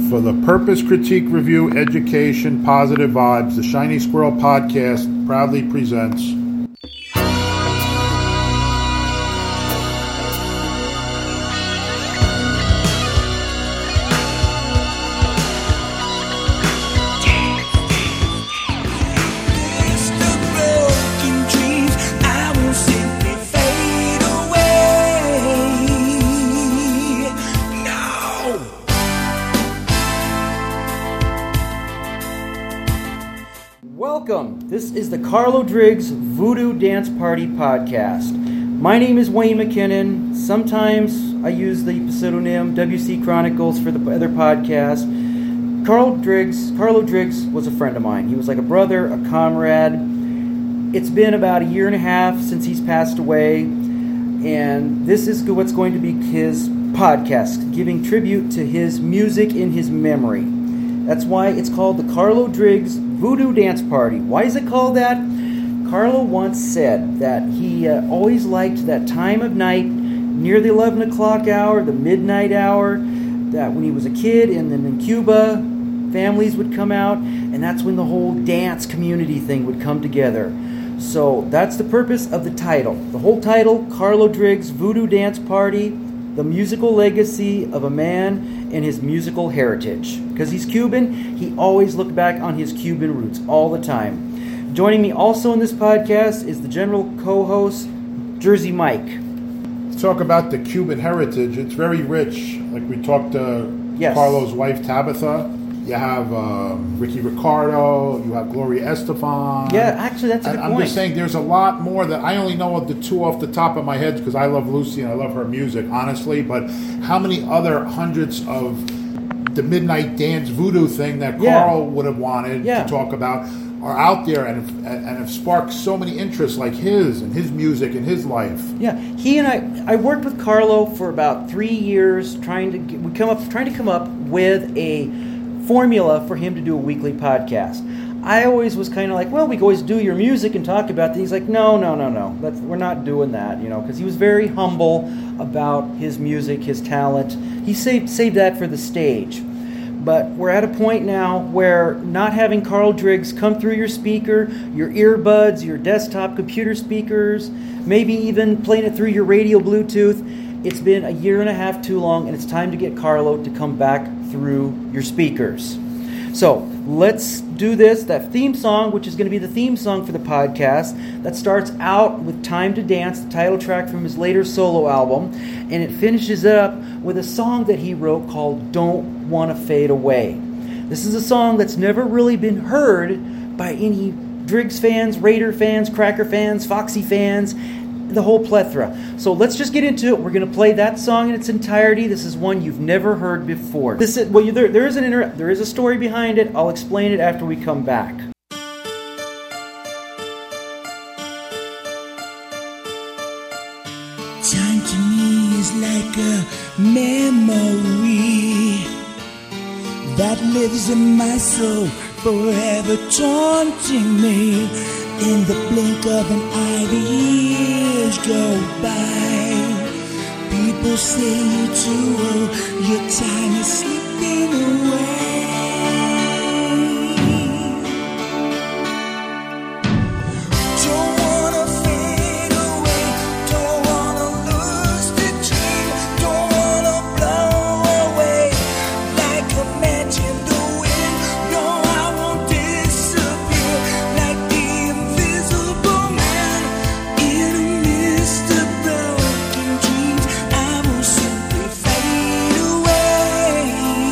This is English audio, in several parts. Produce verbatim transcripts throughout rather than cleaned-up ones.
For the Purpose, Critique, Review, Education, Positive Vibes, the Shiny Squirrel Podcast proudly presents Welcome. This is the Carlo Driggs Voodoo Dance Party Podcast. My name is Wayne McKinnon. Sometimes I use the pseudonym W C Chronicles for the other podcast. Carl Driggs, Carlo Driggs was a friend of mine. He was like a brother, a comrade. It's been about a year and a half since he's passed away, and this is what's going to be his podcast, giving tribute to his music in his memory. That's why it's called the Carlo Driggs Voodoo Dance Party. Why is it called that? Carlo once said that he uh, always liked that time of night, near the eleven o'clock hour, the midnight hour, that when he was a kid and then in Cuba, families would come out, and that's when the whole dance community thing would come together. So that's the purpose of the title. The whole title, Carlo Driggs Voodoo Dance Party, the musical legacy of a man and his musical heritage. Because he's Cuban, he always looked back on his Cuban roots all the time. Joining me also in this podcast is the general co-host, Jersey Mike. Let's talk about the Cuban heritage. It's very rich. Like we talked to yes. Carlo's wife, Tabitha. You have um, Ricky Ricardo. You have Gloria Estefan. Yeah, actually, that's a good I'm point. just saying there's a lot more that I only know of the two off the top of my head because I love Lucy and I love her music, honestly. But how many other hundreds of the Midnight Dance Voodoo thing that yeah. Carl would have wanted yeah. to talk about are out there and have, and have sparked so many interests like his and his music and his life. Yeah, he and I, I worked with Carlo for about three years trying to get, we come up trying to come up with a formula for him to do a weekly podcast. I always was kind of like, well, we can always do your music and talk about it. He's like, no, no, no, no, That's, we're not doing that, you know, because he was very humble about his music, his talent. He saved saved that for the stage. But we're at a point now where not having Carl Driggs come through your speaker, your earbuds, your desktop computer speakers, maybe even playing it through your radio Bluetooth, it's been a year and a half too long, and it's time to get Carlo to come back through your speakers. So let's do this. That theme song, which is going to be the theme song for the podcast, that starts out with Time to Dance, the title track from his later solo album, and it finishes up with a song that he wrote called Don't Wanna Fade Away. This is a song that's never really been heard by any Driggs fans, Raider fans, Cracker fans, Foxy fans, the whole plethora. So let's just get into it. We're going to play that song in its entirety. This is one you've never heard before. This is, well, there, there is an inter- there is a story behind it. I'll explain it after we come back. Time to me is like a memory that lives in my soul, forever taunting me. In the blink of an eye, the years go by. People say you're too old, your time is slipping away. Don't wanna fade away, don't wanna lose the dream, don't wanna blow away like a match in the wind. No, I won't disappear like the invisible man in a mist of broken dreams. I will simply fade away.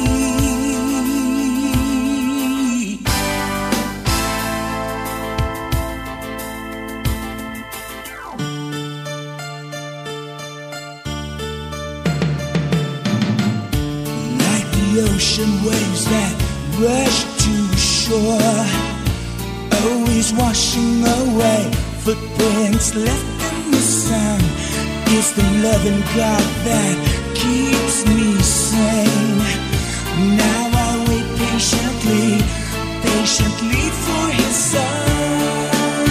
Like the ocean waves that rush to shore, always washing away footprints left in the sun. It's the loving God that keeps me sane. Now I wait patiently, patiently for his sign.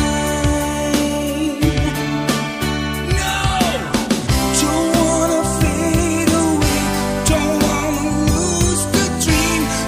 No! Don't wanna fade away, don't wanna lose the dream,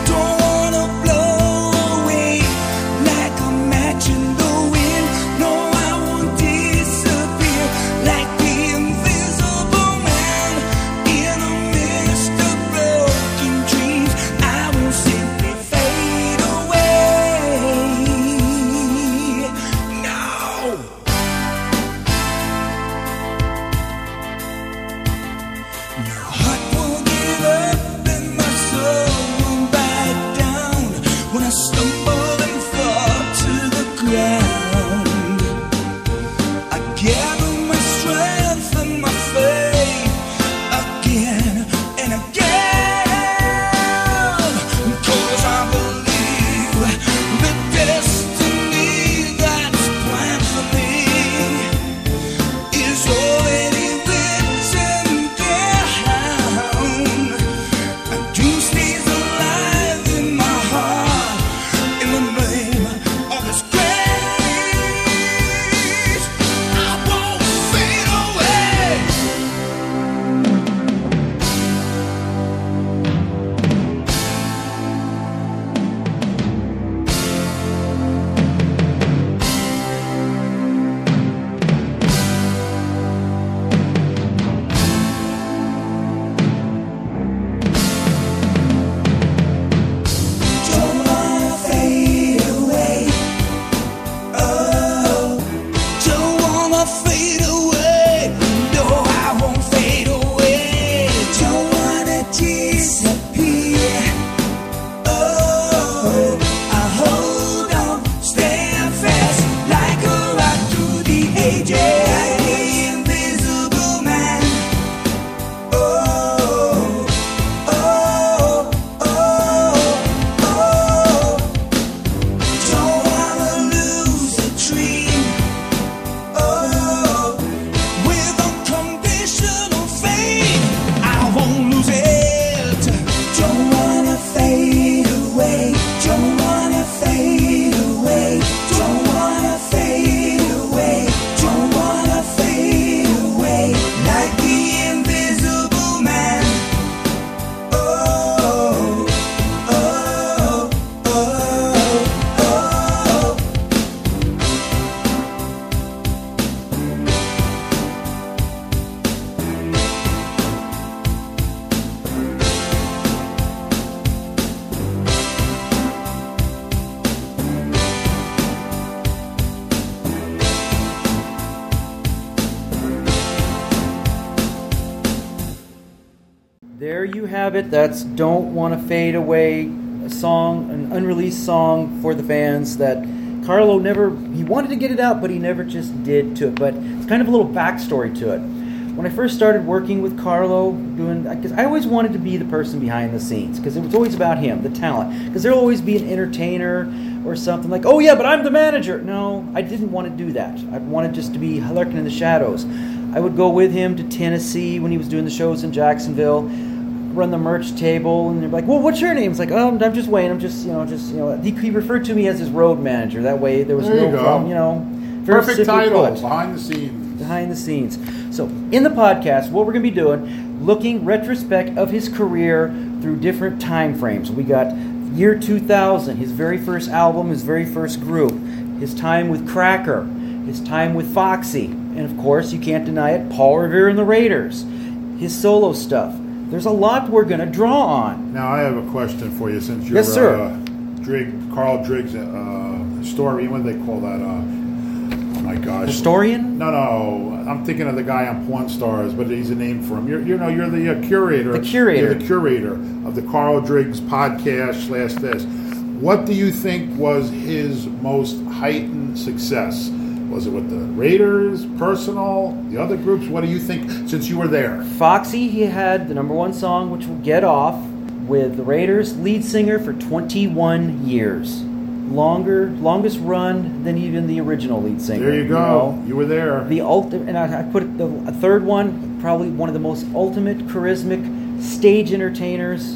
you have it. That's Don't Wanna Fade Away, a song, an unreleased song for the fans that Carlo never, he wanted to get it out, but he never just did to it. But it's kind of a little backstory to it. When I first started working with Carlo, doing, because I always wanted to be the person behind the scenes, because it was always about him, the talent. Because there'll always be an entertainer or something like, oh yeah, but I'm the manager. No, I didn't want to do that. I wanted just to be lurking in the shadows. I would go with him to Tennessee when he was doing the shows in Jacksonville, run the merch table, and they're like, well, what's your name? It's like, oh, I'm just Wayne. I'm just, you know, just, you know, he, he referred to me as his road manager. That way there was There you no go. problem, you know. very Perfect simply title, put. behind the scenes. Behind the scenes. So in the podcast, what we're going to be doing, looking retrospect of his career through different time frames. We got year two thousand, his very first album, his very first group, his time with Cracker, his time with Foxy, and of course, you can't deny it, Paul Revere and the Raiders, his solo stuff. There's a lot we're going to draw on. Now, I have a question for you, since you're Yes, sir. Uh, Drig, Carl Driggs, uh, historian. What do they call that? Uh, oh my gosh. Historian? No, no. I'm thinking of the guy on Pawn Stars, but he's a name for him. You're, you know, you're the uh, curator. The curator. You're the curator of the Carl Driggs podcast slash this. What do you think was his most heightened success? Was it with the Raiders, personal, the other groups? What do you think, since you were there? Foxy, he had the number one song, which will Get Off, with the Raiders lead singer for twenty-one years. Longer, longest run than even the original lead singer. There you go. know? You were there. The ultimate, and I, I put it, the a third one, probably one of the most ultimate charismatic stage entertainers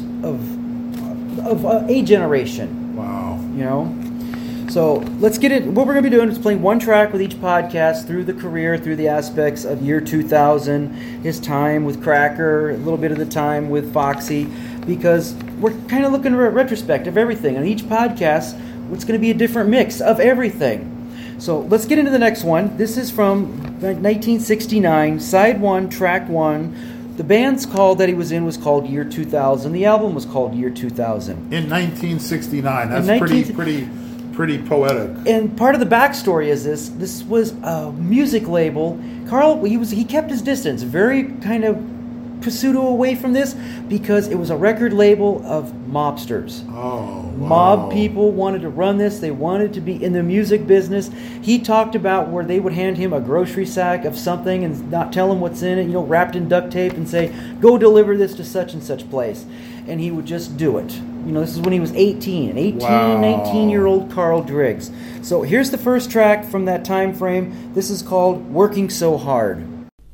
of of uh, a generation. Wow. You know. So let's get it. What we're going to be doing is playing one track with each podcast through the career, through the aspects of year two thousand, his time with Cracker, a little bit of the time with Foxy, because we're kind of looking at a retrospect of everything. On each podcast, it's going to be a different mix of everything. So let's get into the next one. This is from nineteen sixty-nine, side one, track one. The band's called that he was in was called Year two thousand. The album was called Year two thousand. In nineteen sixty-nine. That's In pretty, nineteen pretty, pretty poetic. And part of the backstory is this: this was a music label. Carl, he was he kept his distance, very kind of pseudo away from this, because it was a record label of mobsters. Oh, wow. Mob people wanted to run this. They wanted to be in the music business. He talked about where they would hand him a grocery sack of something and not tell him what's in it, you know, wrapped in duct tape, and say, go deliver this to such and such place. And he would just do it. You know, this is when he was eighteen, an eighteen, Wow. nineteen-year-old Carl Driggs. So here's the first track from that time frame. This is called Working So Hard.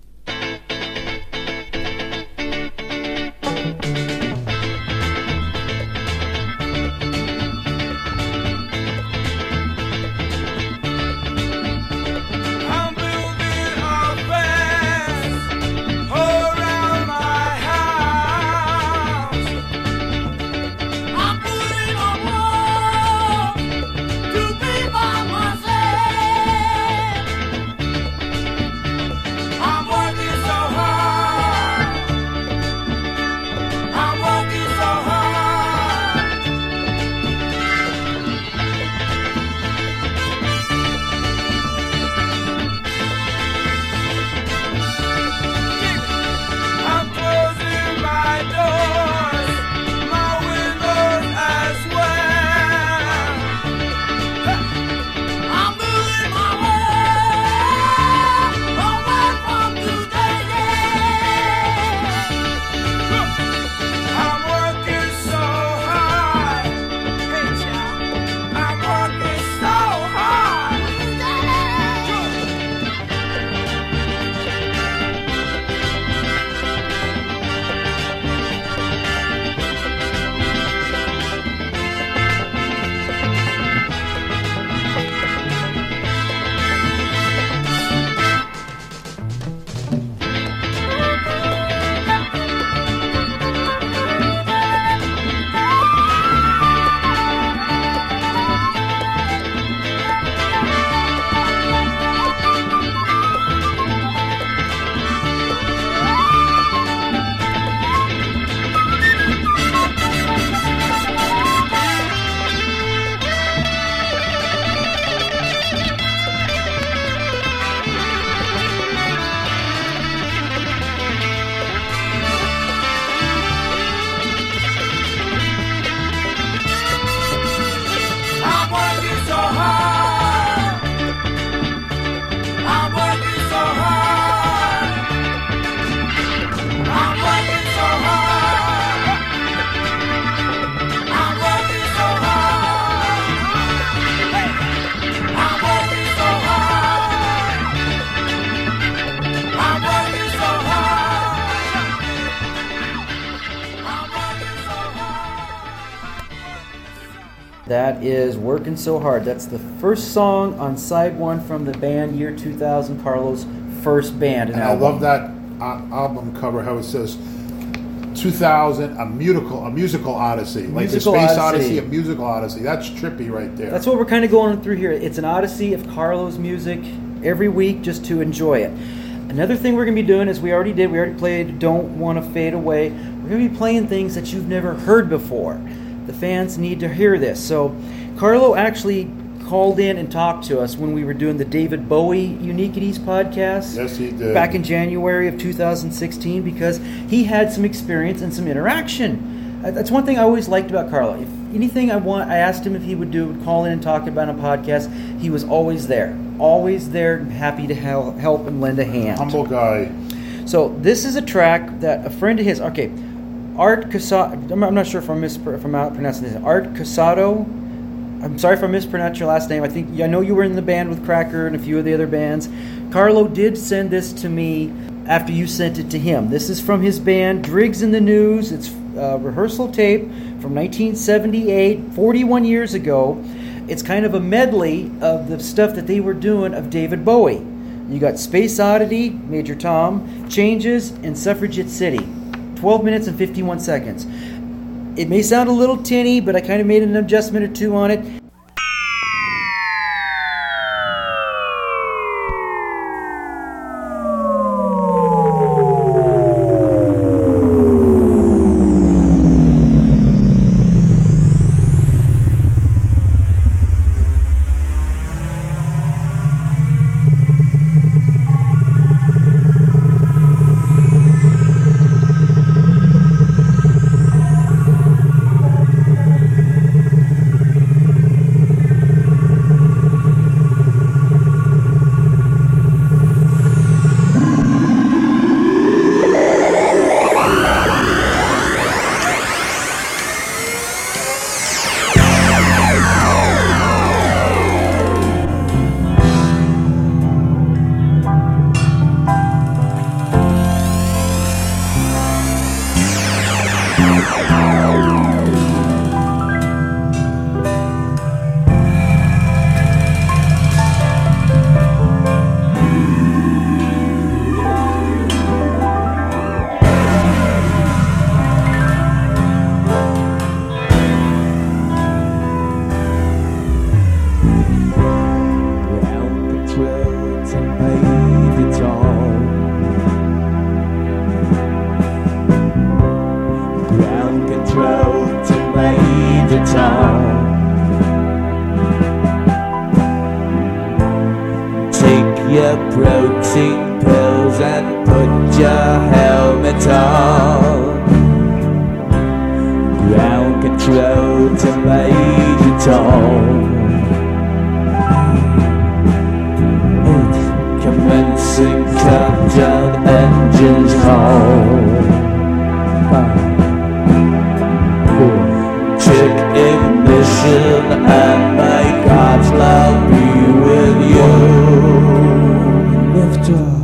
I'm building a fence around my house. I'm putting a wall to be by myself. That is Working So Hard. That's the first song on side one from the band year two thousand, Carlo's first band. And I love that uh, album cover, how it says two thousand, a musical, a musical odyssey. Like Musical the Space Odyssey. Odyssey, a musical odyssey. That's trippy right there. That's what we're kind of going through here. It's an odyssey of Carlo's music every week just to enjoy it. Another thing we're going to be doing is we already did, we already played Don't Want to Fade Away. We're going to be playing things that you've never heard before. The fans need to hear this. So Carlo actually called in and talked to us when we were doing the David Bowie Uniquities podcast. Yes, he did. Back in January of two thousand sixteen, because he had some experience and some interaction. Uh, That's one thing I always liked about Carlo. If anything I want, I asked him if he would do, would call in and talk about a podcast. He was always there. Always there, happy to hel- help and lend a hand. Humble guy. So this is a track that a friend of his, okay, Art Casado, I'm I'm not sure if I'm, mispr- if I'm out pronouncing this, Art Casado, I'm sorry if I mispronounced your last name. I think, I know you were in the band with Cracker and a few of the other bands. Carlo did send this to me after you sent it to him. This is from his band, Driggs in the News. It's a rehearsal tape from nineteen seventy-eight, forty-one years ago. It's kind of a medley of the stuff that they were doing of David Bowie. You got Space Oddity, Major Tom, Changes, and Suffragette City. twelve minutes and fifty-one seconds. It may sound a little tinny, but I kind of made an adjustment or two on it. Protein pills and put your helmet on. Ground control to Major Tom. Eight commencing countdown, engines on. Five, four, check ignition and may God's love be with you. Lift off.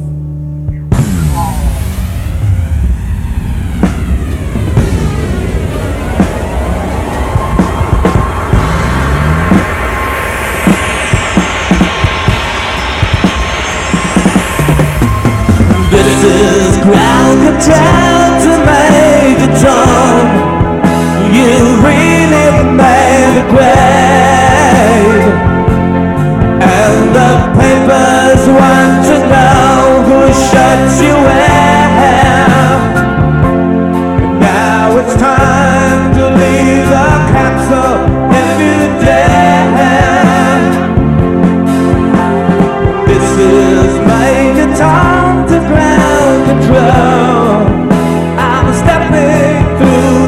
This is ground control to Major Tom. You really made a grave. And the papers want to know who shut you out. Now it's time to leave the capsule in the dead. This is Major Tom to ground control. I'm stepping through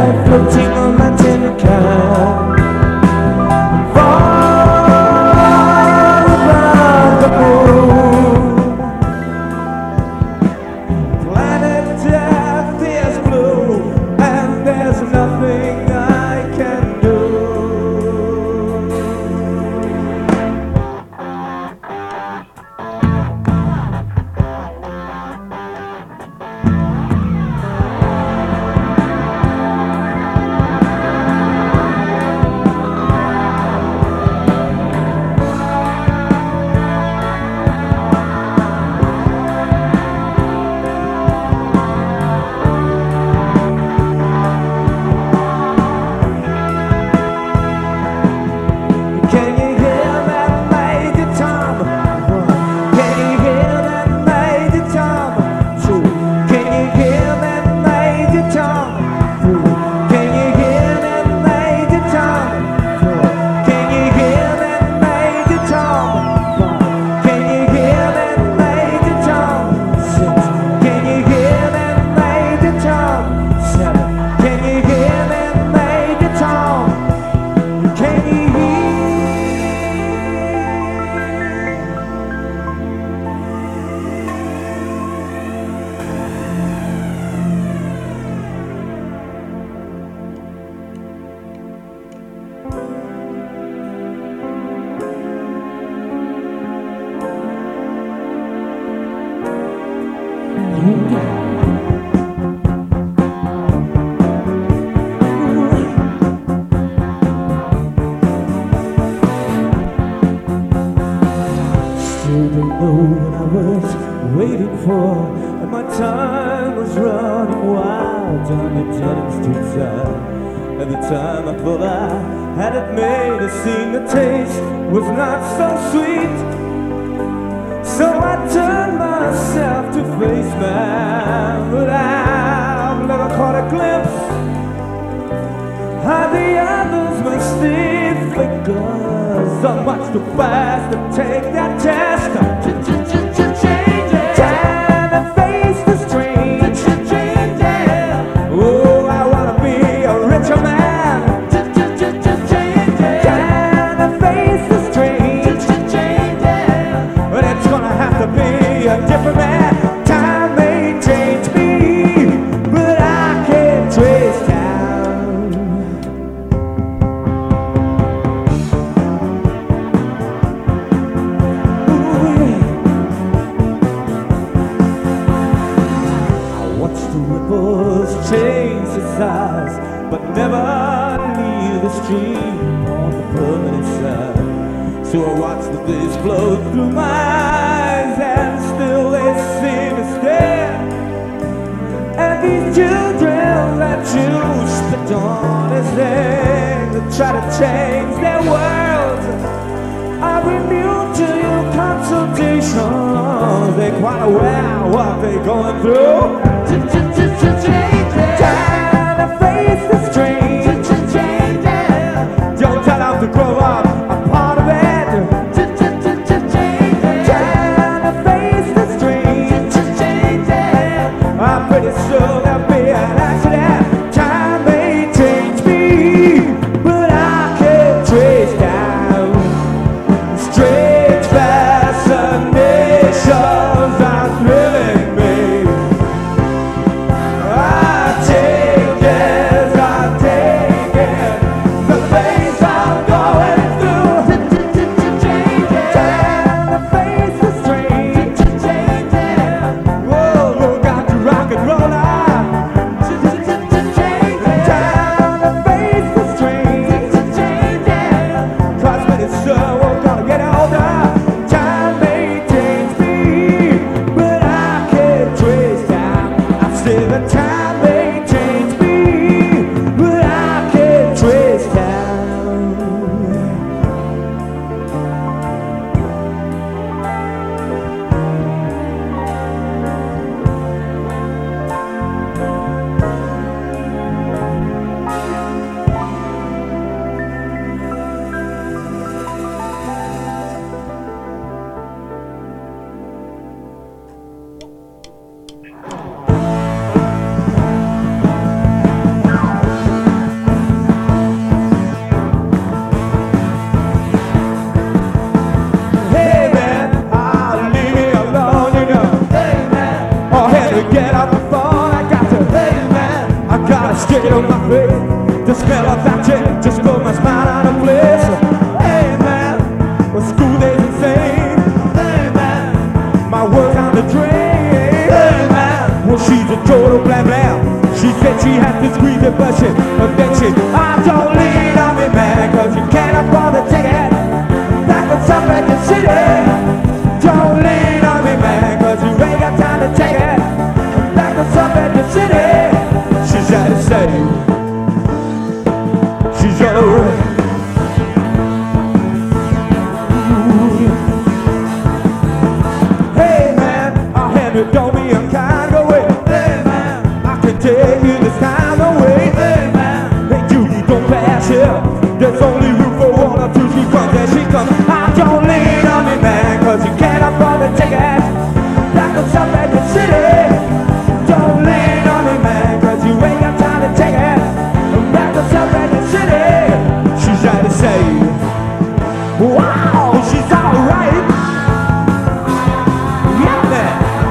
life floating on my tin can. Far above the moon, planet Earth is blue, and there's nothing I can do. Can you hear that Major Tom? Can you hear that Major Tom? True. Can you hear that Major Tom? True. Can you hear that Major Tom? True. Can you hear that Major Tom? Can you hear that Major Tom? Six. Can you hear that Major Tom? Seven. Can you hear that Major Tom? Can you hear? Still don't know what I was waiting for, and my time was running wild down the Jennings Street side. At the time I thought I had it made, it seemed the taste was not so sweet. So I turned myself to face man, but I've never caught a glimpse how the others may stiff fingers are much too fast to take that test. Change it. Time to face the strange. Change it. Oh, I wanna be a richer man. Change it. Time to face the strange. Change it. But it's gonna have to be a different man. Time may change me, but I can't trace time. Change the size, but never leave the stream on the permanent side. So I watch the days flow through my eyes, and still they seem to stare. And these children that you spit on as they try to change their world are immune to your consultations. They quite aware what they're going through. Time to face the strange. Don't tell them to grow up a part of it. Time to face the strange. I'm pretty sure there'll be an accident. Time may change me, but I can't trace down strange fascinations are thrilling me. I take straight on my face. The smell of that chick just put my spine out of place. Hey man, well school days insane. Hey man, my work on the drain. Hey man, well she's a total blah blah. She said she had to squeeze it, but she, but then she, I don't lean on me man, cause you can't afford the ticket. Back what's up at the city. Don't lean on me man, cause you ain't got time to take it. Back what's up at the city. She's out to say, she's alright. Hey man, I'll have it, don't be unkind, go away. Hey man, I can take you this time away. Hey man, hey Judy, don't pass here. There's only room for one or two. She comes and she comes. I don't lean on me man, cause you can't afford the ticket. Back what's up at the city. Don't lean on me man, cause you ain't got time to take it. Back what's up at the city. She's trying to say, wow, she's alright. Yeah man.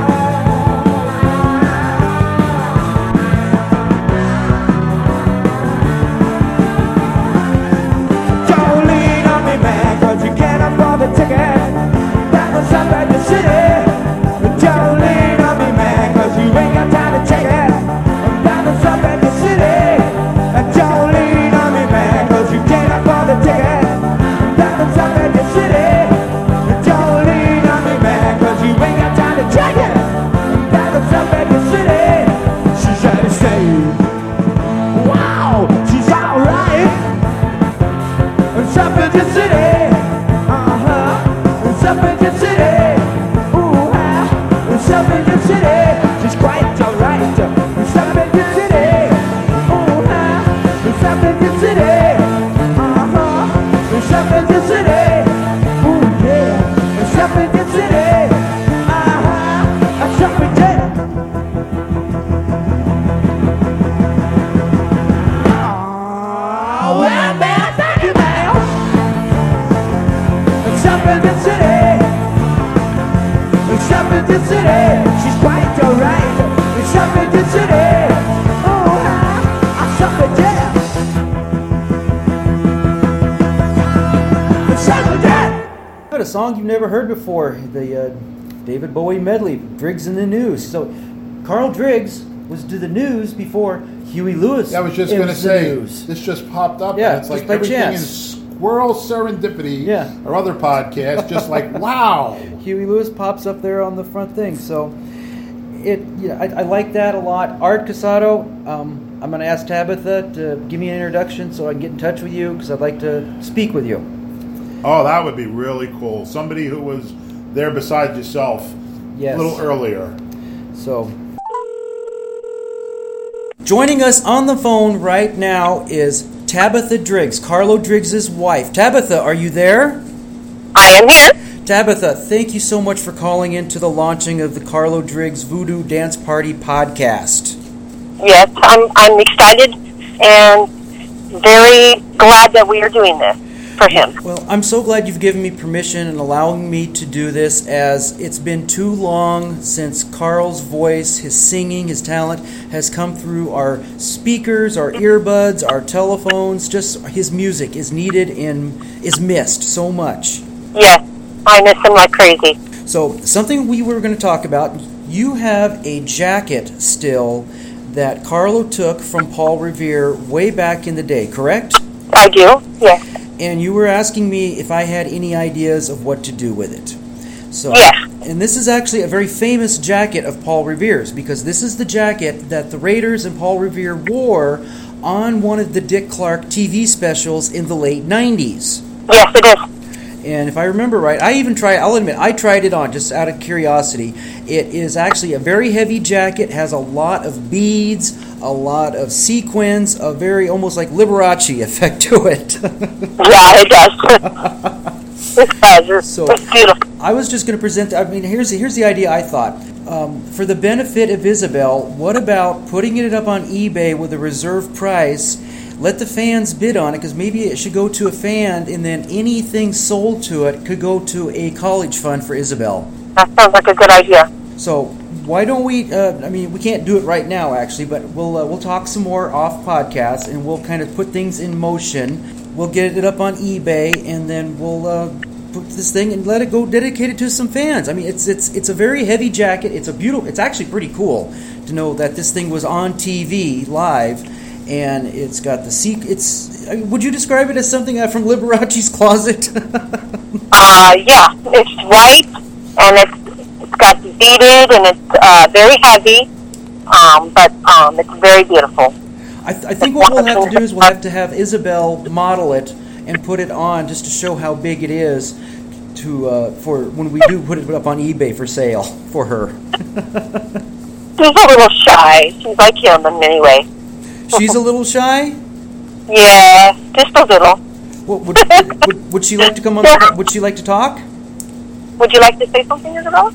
Don't lean on me man, cause you can't afford the ticket. Back what's up at the city. Don't lean on me man, cause you ain't got time to take it. Back what's up at the city. Don't lean on me man, cause you can't afford the ticket. Back what's up at the city. Don't lean on me man, cause you ain't got time to take it. Back what's up at the city. She's trying to say, wow, she's alright. It's up in the city. Uh-huh. It's up in the city. Ooh, ah. It's up in the city. She's quite alright. It's up in the city. Ooh, ah. It's up in the city. Uh-huh. It's up in the city. Ooh, yeah. It's up in the city. Uh-huh. It's up in the city. Oh, well, man, thank you, man. It's up in the city. It's up in the city. She's quite alright. It's up in the city. Oh, ah, it's up in there. It's up in there. Got a song you've never heard before, the uh, David Bowie medley, Driggs in the News. So Carl Driggs was to the news before Huey Lewis. I was just it going to was the say, news. this just popped up. Yeah, and it's just like by everything chance. in Squirrel Serendipity Yeah. or other podcasts, just like, wow. Huey Lewis pops up there on the front thing. So it, you know, I, I like that a lot. Art Casado, um, I'm going to ask Tabitha to give me an introduction so I can get in touch with you because I'd like to speak with you. Oh, that would be really cool. Somebody who was there beside yourself Yes. a little earlier. So, joining us on the phone right now is Tabitha Driggs, Carlo Driggs' wife. Tabitha, are you there? I am here. Tabitha, thank you so much for calling in to the launching of the Carlo Driggs Voodoo Dance Party podcast. Yes, I'm I'm excited and very glad that we are doing this for him. Well, I'm so glad you've given me permission and allowing me to do this, as it's been too long since Carl's voice, his singing, his talent has come through our speakers, our earbuds, our telephones. Just his music is needed and is missed so much. Yes, I miss him like crazy. So, something we were going to talk about, you have a jacket still that Carlo took from Paul Revere way back in the day, correct? I do, yes. And you were asking me if I had any ideas of what to do with it. So, Yes. And this is actually a very famous jacket of Paul Revere's, because this is the jacket that the Raiders and Paul Revere wore on one of the Dick Clark T V specials in the late nineties. Yes, it is. And if I remember right, I even tried, I'll admit, I tried it on just out of curiosity. It is actually a very heavy jacket, has a lot of beads, a lot of sequins, a very almost like Liberace effect to it. Yeah, it does. It does. It's, So- it's beautiful. I was just going to present, I mean, here's the, here's the idea I thought. Um, for the benefit of Isabel, what about putting it up on eBay with a reserve price? Let the fans bid on it, because maybe it should go to a fan, and then anything sold to it could go to a college fund for Isabel. That sounds like a good idea. So, why don't we? Uh, I mean, we can't do it right now, actually, but we'll uh, we'll talk some more off podcast, and we'll kind of put things in motion. We'll get it up on eBay, and then we'll uh, put this thing and let it go, dedicate it to some fans. I mean, it's it's it's a very heavy jacket. It's a beautiful. It's actually pretty cool to know that this thing was on T V live, and it's got the seat. It's. I mean, would you describe it as something uh, from Liberace's closet? Uh, yeah, it's white, and it's, it's got beaded, and it's uh, very heavy, um, but um, it's very beautiful. I, th- I think what we'll have to do is we'll have to have Isabel model it and put it on just to show how big it is to uh, for when we do put it up on eBay for sale for her. She's a little shy. She's like him in many ways. She's a little shy? Yeah, just a little. Well, would, would, would she like to come on? The, would she like to talk? Would you like to say something, Isabel?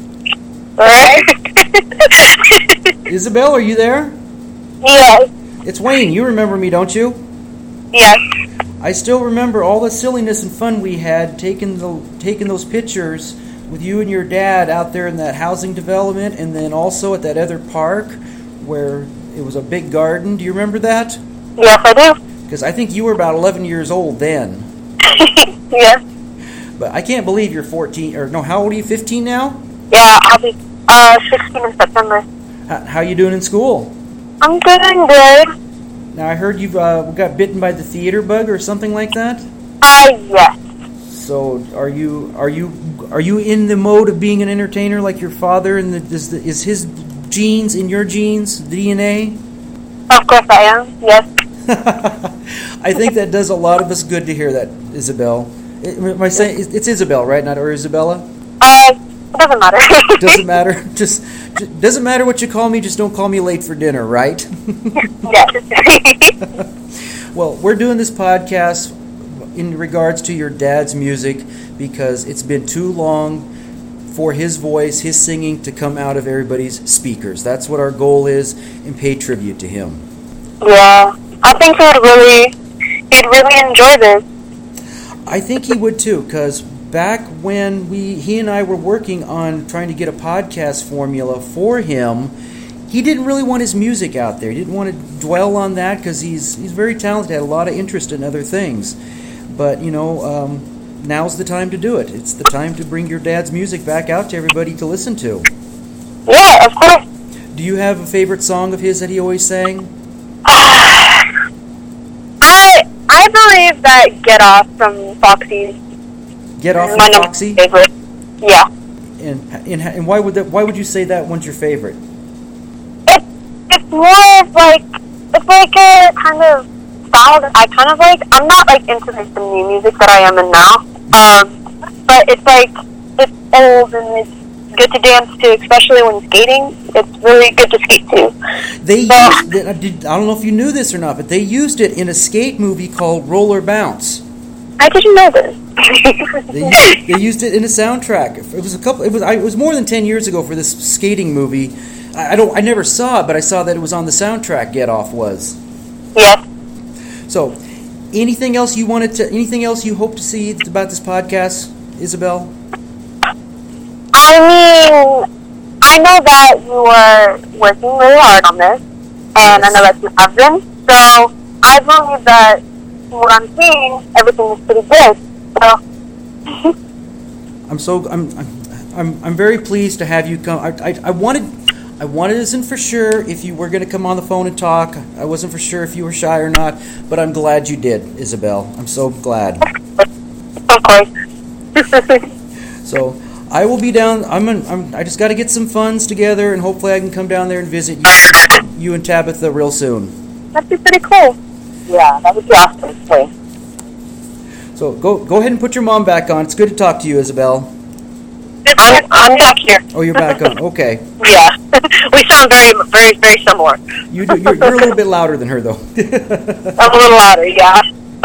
Isabel, are you there? Yes. It's Wayne. You remember me, don't you? Yes. I still remember all the silliness and fun we had taking the taking those pictures with you and your dad out there in that housing development, and then also at that other park where it was a big garden. Do you remember that? Yes, I do. Because I think you were about eleven years old then. Yes. But I can't believe you're fourteen, or no, how old are you, fifteen now? Yeah, I'll be uh, sixteen in September. How, how you doing in school? I'm doing good. Now, I heard you've uh, got bitten by the theater bug or something like that? Uh, yes. So, are you are you are you in the mode of being an entertainer like your father? And the, is, the, is his genes in your genes, D N A? Of course I am, yes. I think that does a lot of us good to hear that, Isabel. Am I saying it's Isabel, right? Not or Isabella? Uh, it doesn't matter. Doesn't matter. Just, just doesn't matter what you call me. Just don't call me late for dinner, right? Yes. Well, we're doing this podcast in regards to your dad's music because it's been too long for his voice, his singing to come out of everybody's speakers. That's what our goal is, and pay tribute to him. Yeah, I think he would really, he'd really enjoy this. I think he would too, because back when we, he and I were working on trying to get a podcast formula for him, he didn't really want his music out there. He didn't want to dwell on that because he's he's very talented, had a lot of interest in other things. But, you know, um, now's the time to do it. It's the time to bring your dad's music back out to everybody to listen to. Yeah, of course. Do you have a favorite song of his that he always sang? I I believe that Get Off from Foxy's Get Off my from Foxy? favorite. Yeah. And, and and why would that? Why would you say that one's your favorite? It's it's more of like it's like a kind of style that I kind of like. I'm not like into like the new music that I am in now. Um, but it's like it's old and it's good to dance to, especially when skating. It's really good to skate to. They So- used, I did- I don't know if you knew this or not, but they used it in a skate movie called Roller Bounce. I didn't know this. They used, they used it in a soundtrack. It was a couple. It was I, it was more than ten years ago for this skating movie. I, I don't. I never saw it, but I saw that it was on the soundtrack. Get Off was. Yes. So, anything else you wanted to? Anything else you hope to see about this podcast, Isabel? I mean, I know that you are working really hard on this, and I know that you have been. So I believe that what I'm seeing, everything is pretty good. So I'm so I'm I'm I'm very pleased to have you come. I I, I wanted I wanted isn't for sure if you were going to come on the phone and talk. I wasn't for sure if you were shy or not, but I'm glad you did, Isabel. I'm so glad. of course. So I will be down. I'm, an, I'm I just got to get some funds together, and hopefully I can come down there and visit you, you and Tabitha real soon. That'd be pretty cool. Yeah, that would be awesome. Please. So go go ahead and put your mom back on. It's good to talk to you, Isabel. I'm, I'm back here. Oh, you're back on. Okay. Yeah, we sound very, very, very similar. You do, you're, you're a little bit louder than her, though. I'm a little louder, yeah.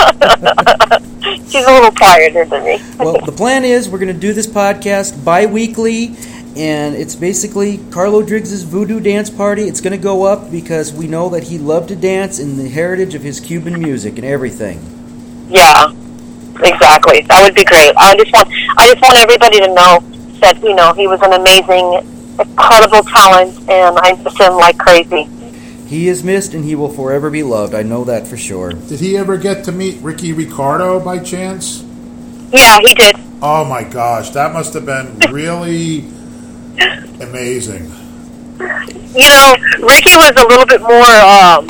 She's a little quieter than me. Well, the plan is we're going to do this podcast bi-weekly, and it's basically Carlo Driggs' Voodoo Dance Party. It's going to go up because we know that he loved to dance in the heritage of his Cuban music and everything. Yeah, exactly. That would be great. I just want, I just want everybody to know that, you know, he was an amazing incredible talent, and I miss him like crazy. He is missed, and he will forever be loved. I know that for sure. Did he ever get to meet Ricky Ricardo by chance? Yeah, he did. Oh my gosh, that must have been really amazing. You know, Ricky was a little bit more um,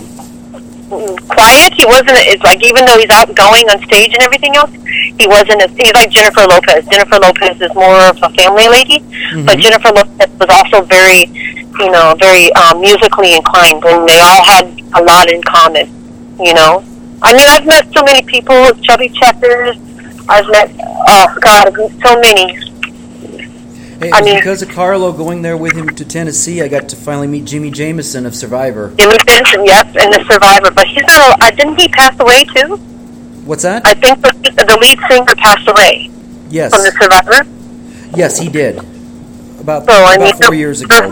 quiet. He wasn't, it's like, even though he's outgoing on stage and everything else, he wasn't as, he's like Jennifer Lopez. Jennifer Lopez is more of a family lady, mm-hmm. but Jennifer Lopez was also very, you know, very um, musically inclined, and they all had a lot in common, you know. I mean, I've met so many people, Chubby Checkers, I've met, oh God, so many. Hey, I mean, because of Carlo going there with him to Tennessee, I got to finally meet Jimmy Jameson of Survivor. Jimmy Jameson, yes, and the Survivor. But he's not. Uh, didn't he pass away too? What's that? I think the, the lead singer passed away. Yes. From the Survivor. Yes, he did. About, so, I about mean, four years ago.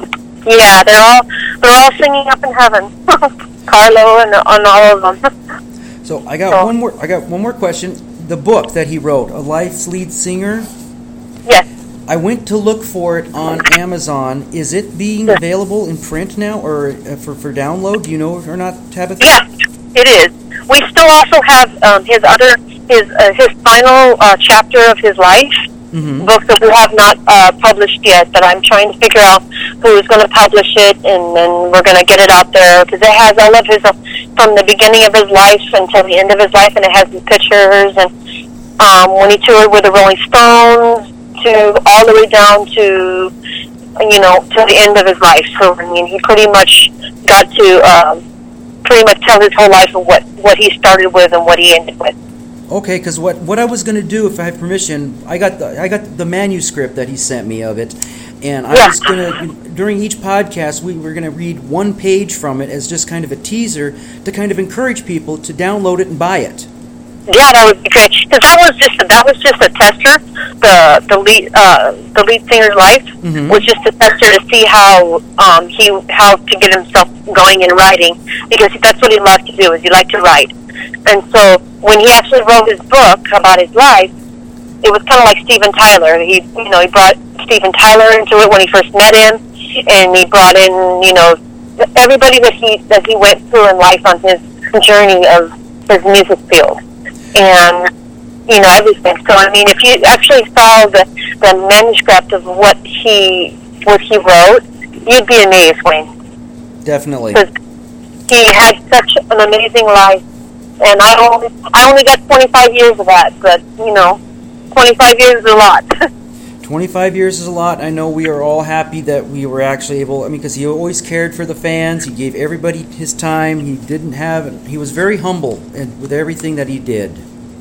Yeah, they're all they're all singing up in heaven. Carlo and, and all of them. So I got so. one more. I got one more question. The book that he wrote, A Life's Lead Singer. Yes. I went to look for it on Amazon. Is it being available in print now, or uh, for, for download? Do you know or not, Tabitha? Yes, it is. We still also have um, his other his uh, his final uh, chapter of his life mm-hmm. book that we have not uh, published yet. That I'm trying to figure out who's going to publish it, and then we're going to get it out there because it has all of his uh, from the beginning of his life until the end of his life, and it has his pictures and um, when he toured with the Rolling Stones. To all the way down to, you know, to the end of his life. So I mean, he pretty much got to um, pretty much tell his whole life of what, what he started with and what he ended with. Okay, because what, what I was going to do, if I have permission, I got the I got the manuscript that he sent me of it, and I yeah. was going to during each podcast we were going to read one page from it as just kind of a teaser to kind of encourage people to download it and buy it. Yeah, that would be great. Because that was just that was just a tester. The the lead uh, the lead singer's life mm-hmm. was just a tester to see how um, he how to get himself going in writing, because that's what he loved to do, is he liked to write. And so when he actually wrote his book about his life, it was kind of like Steven Tyler. He you know he brought Steven Tyler into it when he first met him, and he brought in you know everybody that he that he went through in life on his journey of his music field. And, you know, everything. So, I mean, if you actually saw the, the manuscript of what he what he wrote, you'd be amazed, Wayne. Definitely. Because he had such an amazing life. And I only, I only got twenty-five years of that, but, you know, twenty-five years is a lot. twenty-five years is a lot. I know we are all happy that we were actually able, I mean, because he always cared for the fans. He gave everybody his time. He didn't have, he was very humble and with everything that he did.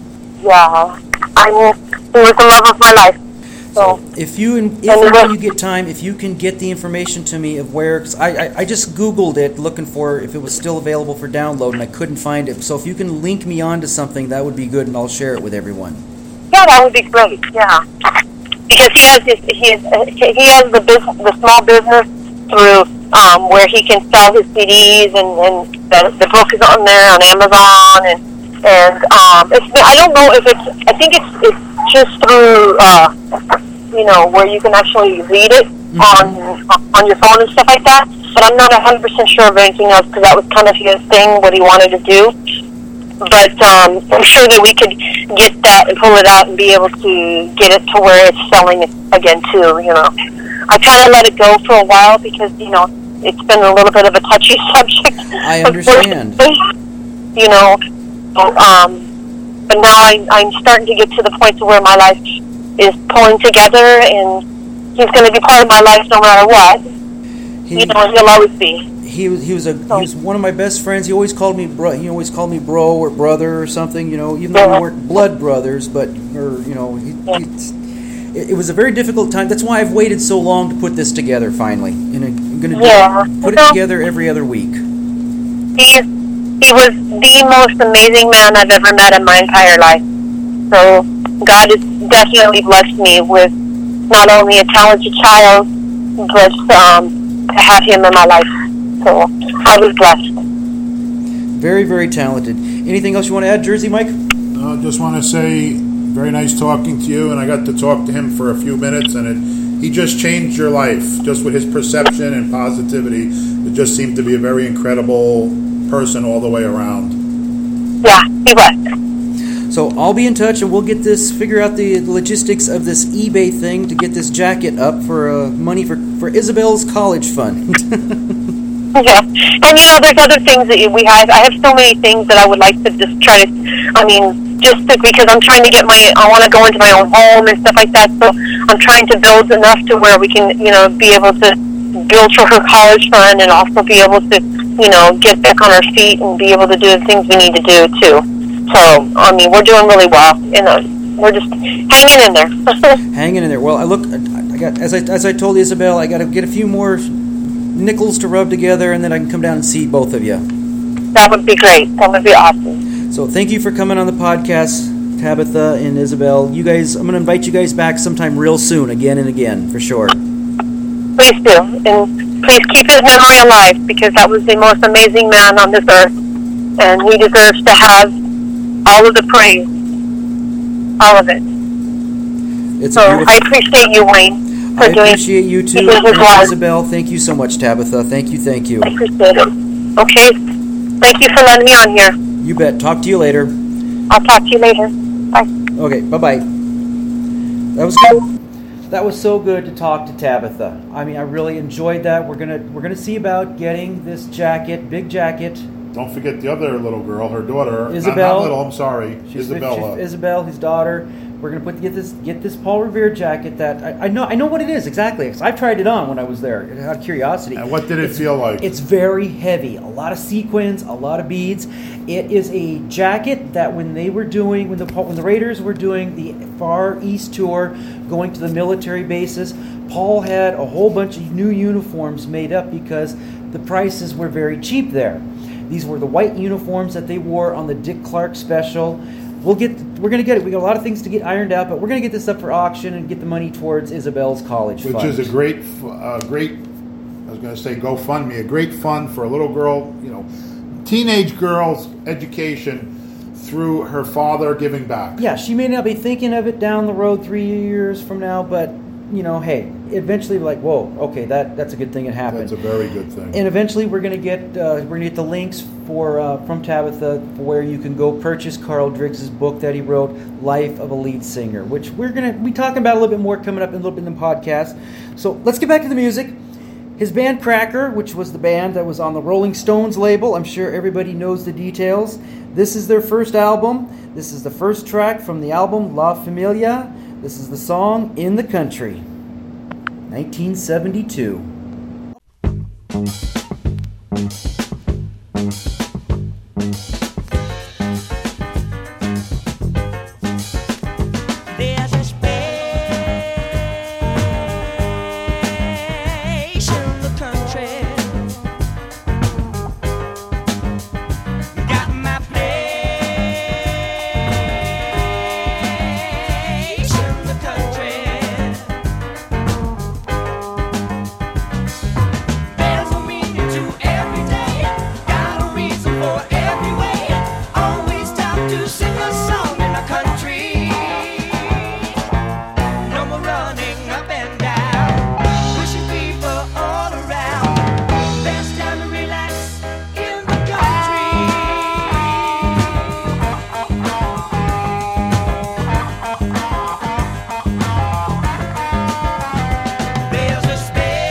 Yeah. I mean, he was the love of my life. So, so if you, if when you get time, if you can get the information to me of where, because I, I, I just Googled it looking for if it was still available for download, and I couldn't find it. So if you can link me on to something, that would be good, and I'll share it with everyone. Yeah, that would be great, yeah. Because he has his, he has, he has the business, the small business through um, where he can sell his C Ds, and, and the, the book is on there on Amazon, and and um, it's, I don't know if it's, I think it's it's just through uh, you know where you can actually read it mm-hmm. on on your phone and stuff like that. But I'm not one hundred percent sure of anything else, because that was kind of his thing, what he wanted to do. But um, I'm sure that we could get that and pull it out and be able to get it to where it's selling it again too, you know. I kind of let it go for a while because, you know, it's been a little bit of a touchy subject. I understand. You know, um, but now I, I'm starting to get to the point to where my life is pulling together, and he's going to be part of my life no matter what. He, you know, and he'll always be. He was he was a he was one of my best friends. He always called me bro. He always called me bro or brother or something. You know, even though we weren't blood brothers, but or you know, he, it, it was a very difficult time. That's why I've waited so long to put this together. Finally, and I'm going to yeah. put it together every other week. He he was the most amazing man I've ever met in my entire life. So God has definitely blessed me with not only a talented child, but um, to have him in my life. So I was blessed. Very, very talented. Anything else you want to add, Jersey Mike? I uh, just want to say, very nice talking to you, and I got to talk to him for a few minutes, and it he just changed your life, just with his perception and positivity. It just seemed to be a very incredible person all the way around. Yeah, he was. So I'll be in touch, and we'll get this, figure out the logistics of this eBay thing to get this jacket up for uh, money for, for Isabel's college fund. Yeah, and you know, there's other things that we have. I have so many things that I would like to just try to, I mean, just to, because I'm trying to get my, I want to go into my own home and stuff like that, so I'm trying to build enough to where we can, you know, be able to build for her college fund and also be able to, you know, get back on our feet and be able to do the things we need to do, too. So, I mean, we're doing really well, you know, we're just hanging in there. Hanging in there. Well, I look, I got, as I, as I told Isabel, I got to get a few more nickels to rub together, and then I can come down and see both of you. That would be great. That would be awesome. So thank you for coming on the podcast, Tabitha and Isabel. You guys, I'm going to invite you guys back sometime real soon, again and again, for sure. Please do. And please keep his memory alive, because that was the most amazing man on this earth. And he deserves to have all of the praise. All of it. It's so a beautiful... I appreciate you, Wayne. I appreciate you too, Isabel. Thank you so much, Tabitha. Thank you, thank you. I appreciate it. Okay. Thank you for letting me on here. You bet. Talk to you later. I'll talk to you later. Bye. Okay, bye-bye. That was good. That was so good to talk to Tabitha. I mean, I really enjoyed that. We're gonna we're gonna see about getting this jacket, big jacket. Don't forget the other little girl, her daughter. Isabel. Not, not little, I'm sorry. She's Isabella. She's Isabel, his daughter. We're gonna put get this get this Paul Revere jacket that I, I know I know what it is exactly. 'Cause I've tried it on when I was there out of curiosity. And what did it it's, feel like? It's very heavy. A lot of sequins, a lot of beads. It is a jacket that when they were doing when the when the Raiders were doing the Far East tour, going to the military bases, Paul had a whole bunch of new uniforms made up because the prices were very cheap there. These were the white uniforms that they wore on the Dick Clark special. We'll get. We're gonna get it. We got a lot of things to get ironed out, but we're gonna get this up for auction and get the money towards Isabel's college Which fund. is a great, uh, great. I was gonna say GoFundMe, a great fund for a little girl. You know, teenage girl's education through her father giving back. Yeah, she may not be thinking of it down the road three years from now, but you know, hey, eventually, like, whoa, okay, that that's a good thing. It happened. That's a very good thing. And eventually, we're gonna get uh, we're gonna get the links for uh, from Tabitha for where you can go purchase Carl Driggs' book that he wrote, Life of a Lead Singer, which we're gonna be talking about a little bit more coming up in a little bit in the podcast. So let's get back to the music. His band Cracker, which was the band that was on the Rolling Stones label, I'm sure everybody knows the details. This is their first album. This is the first track from the album La Familia. This is the song In the Country, nineteen seventy-two. There's a space in the country. Got my place in the country. There's a meaning to every day. Got a reason for every way. Always stop to sing a song in the country. No more running up and down, pushing people all around. Best time to relax in the country. There's a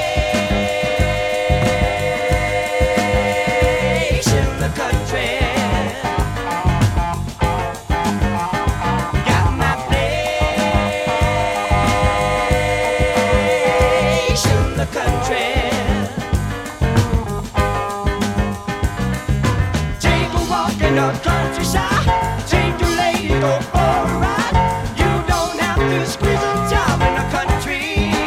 space in the country. Got my place in the country. Take a walk in the countryside. Take your lady, go for a ride. You don't have to squeeze a job in the country.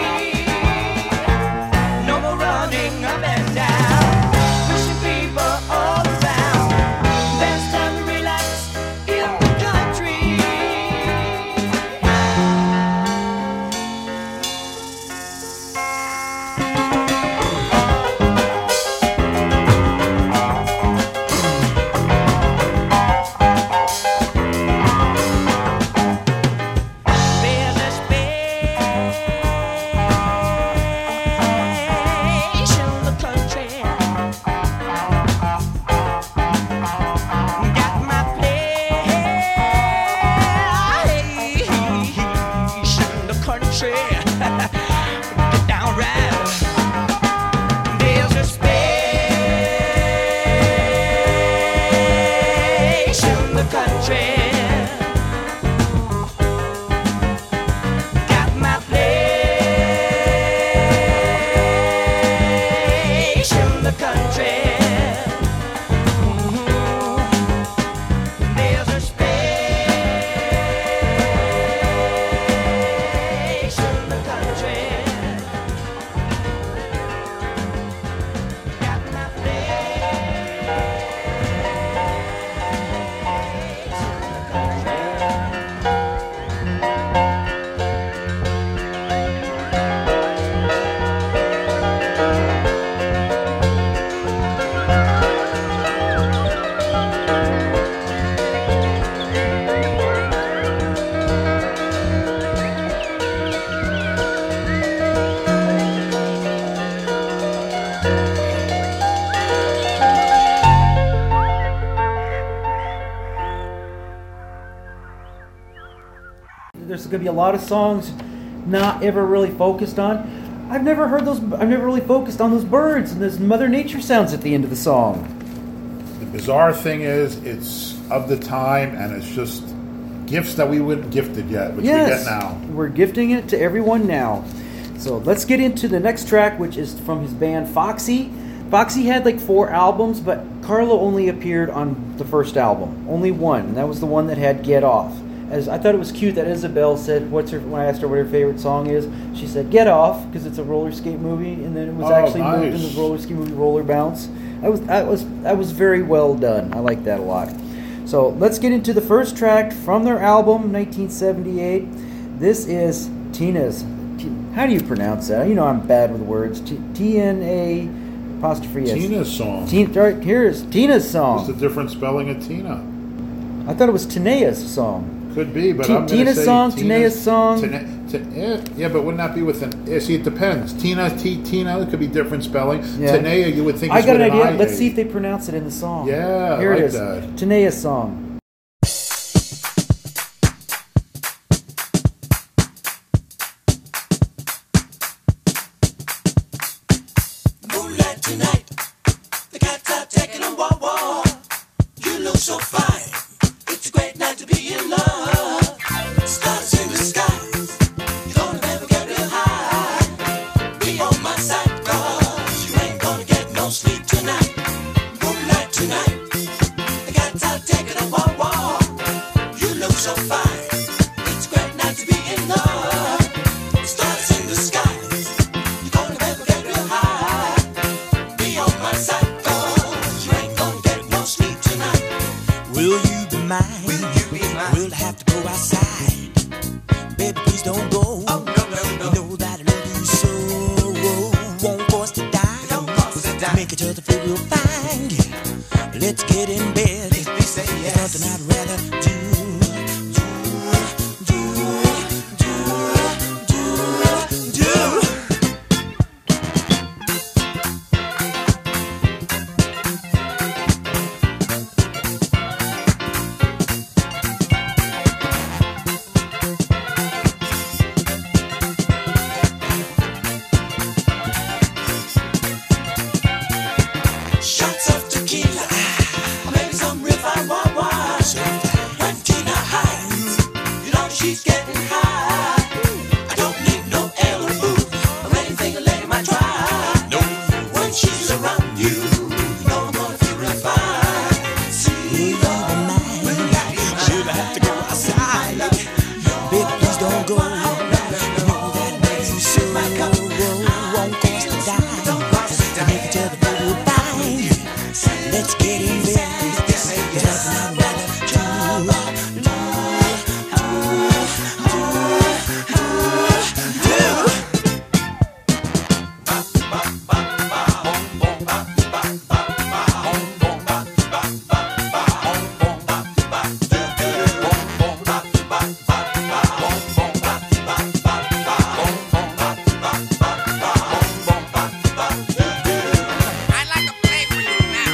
No more running up and down, pushing people all around. Best time to relax in the country. the country. Got my place in the country. There's a space in the country. Got my There's going to be a lot of songs not ever really focused on. I've never heard those. I've never really focused on those birds and those Mother Nature sounds at the end of the song. The bizarre thing is, it's of the time, and it's just gifts that we wouldn't gifted yet, which Yes, we get now. we're gifting it to everyone now. So let's get into the next track, which is from his band Foxy. Foxy had like four albums, but Carlo only appeared on the first album, only one, and that was the one that had Get Off. As I thought it was cute that Isabel said, "What's her?" When I asked her what her favorite song is, she said "Get Off" because it's a roller skate movie, and then it was Oh, actually moved nice. in the roller skate movie Roller Bounce. I was, I was, that was very well done. I like that a lot. So let's get into the first track from their album, nineteen seventy-eight. This is Tina's. T- How do you pronounce that? You know I'm bad with words. T T N A apostrophe S. Tina's song. Tina, right, here's Tina's What's song. the different spelling of Tina? I thought it was Tanea's song. Could be, but Ti- I'm going to Tina's say song, Tina's- Tanea's song. Tine- t- yeah, yeah, but wouldn't that be with an? Yeah, see, it depends. Tina, T, Tina, it could be different spelling. Yeah. Tanea, you would think. I is got an with idea. I Let's A. see if they pronounce it in the song. Yeah, I here like it is. that. Tanea's song. Moonlight tonight, the cats are taking a walk, walk. You look so fine, it's a great night to be in love. Stars in the skies, you're gonna never get real high. Be on my side, cause you ain't gonna get no sleep tonight. Moonlight tonight, the cats are taking a walk, walk. You look so fine, it's a great night to be in love. Stars in the skies, you're gonna never get real high. Be on my side, cause you ain't gonna get no sleep tonight. Will you be mine? Will you be mine? We'll have to go outside. Baby, please don't go. Oh, no, no, no. You know that I love you so. Won't force to die. Don't cause to die. Make each other feel real fine. Yeah. Let's get in bed. Please, please say There's yes. nothing I'd rather do. Do, do, do, do, do. Shots of tequila, or maybe some real fine wine, wine. When Tina hides, you know she's getting high. I don't need no ale or booze, or anything a lady might try. No. When she's around you, you know I'm gonna feel real fine. See the moonlight, We'll have to go outside. Baby, please don't go. You know that I love you so. Won't cause to die. Make each other feel real fine. Let's get in bed. There's nothing I'd rather do. Do, do, do, do. I'd like to play for you now.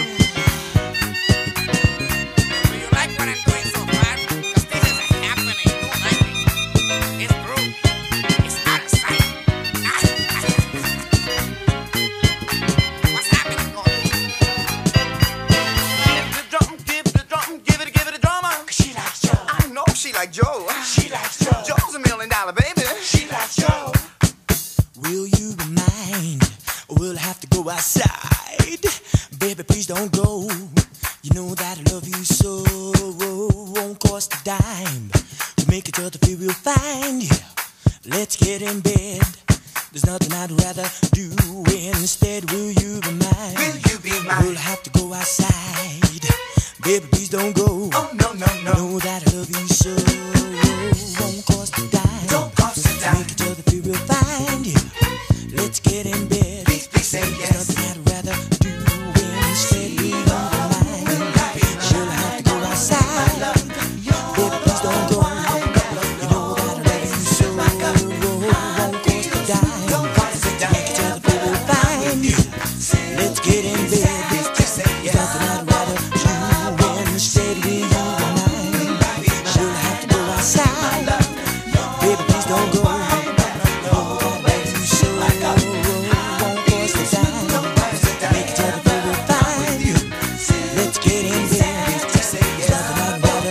Do you like what I'm doing so far? 'Cause this is happening tonight. It's groovy. It's out of sight. What's happening, Gordon? Give the drum, give the drum, give it, give it a drummer. like Joe. She likes Joe. Joe's a million dollar baby. She likes Joe. Will you be mine? Or we'll have to go outside. Baby, please don't go. You know that I love you so. Won't cost a dime. To make each other feel real fine. Yeah. Let's get in bed. There's nothing I'd rather do. Instead, will you be mine? Will you be mine? We'll have to go outside. Baby, please don't go. Oh, no, no, no. You know that I love you so. Won't cost a dime. Don't cost a dime. Make each other feel real fine. Yeah. Let's get in bed. Please, please say There's yes. nothing I'd rather do. Instead, will you be mine? She'll have to go outside. Baby, please don't go. You know that I love you so. Won't cost a dime. Don't cost a dime. Make each other feel real fine. Yeah. Let's get in bed. Please, please say There's yes. nothing I'd rather do. Instead, will you be mine? She'll have to go outside. Baby, please don't go. You know that I love you so. Won't cost a dime. Make each other feel real fine. Let's get in bed. There's nothing I'd rather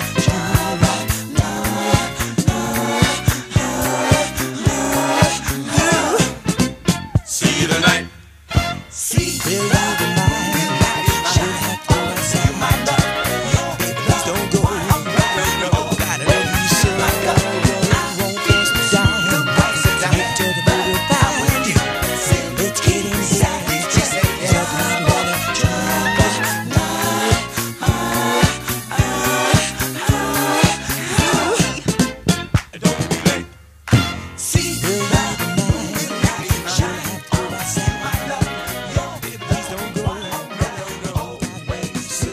See you tonight. see. Will you be mine? She'll have to go outside. Baby, please don't go. Gotta love you so. Won't cost a dime. Make each other feel real fine. Let's get in bed. There's nothing I'd rather See Will you be mine? She'll have to go outside. Baby, please don't go. Gotta love you so.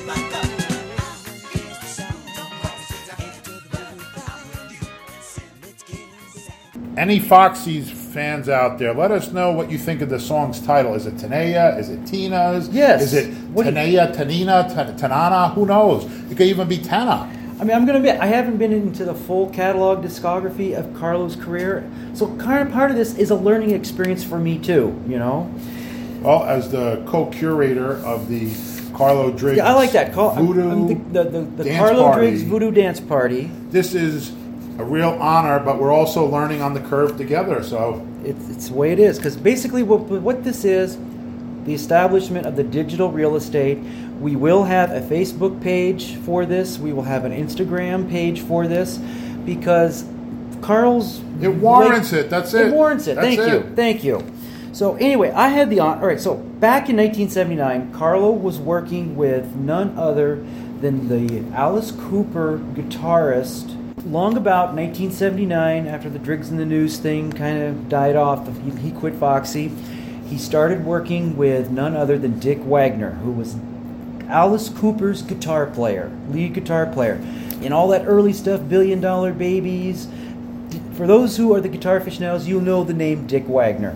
Let's get in bed. Any Foxy's fans out there, let us know what you think of the song's title. Is it Tanea? Is it Tina's? Yes. Is it What do you- Tanea, Tanina, Tan- Tanana? Who knows? It could even be Tana. I mean, I'm going to admit, I haven't been into the full catalog discography of Carlo's career, so kind of part of this is a learning experience for me too, you know? Well, as the co-curator of the Carlo Driggs Yeah, I like that. Call, I'm- Voodoo I'm the the, the, the Dance Carlo Party, Driggs Voodoo Dance Party. this is a real honor, but we're also learning on the curve together. So It's, it's the way it is, because basically what, what this is, the establishment of the digital real estate. We will have a Facebook page for this. We will have an Instagram page for this, because Carl's... it warrants it. That's it. It warrants it. That's Thank it. you. Thank you. So anyway, I had the hon- all right. So back in nineteen seventy-nine, Carlo was working with none other than the Alice Cooper guitarist. Long about nineteen seventy-nine, after the Driggs and the News thing kind of died off, he, he quit Foxy. He started working with none other than Dick Wagner, who was Alice Cooper's guitar player, lead guitar player, in all that early stuff, Billion Dollar Babies. For those who are the guitar aficionados, you'll know the name Dick Wagner.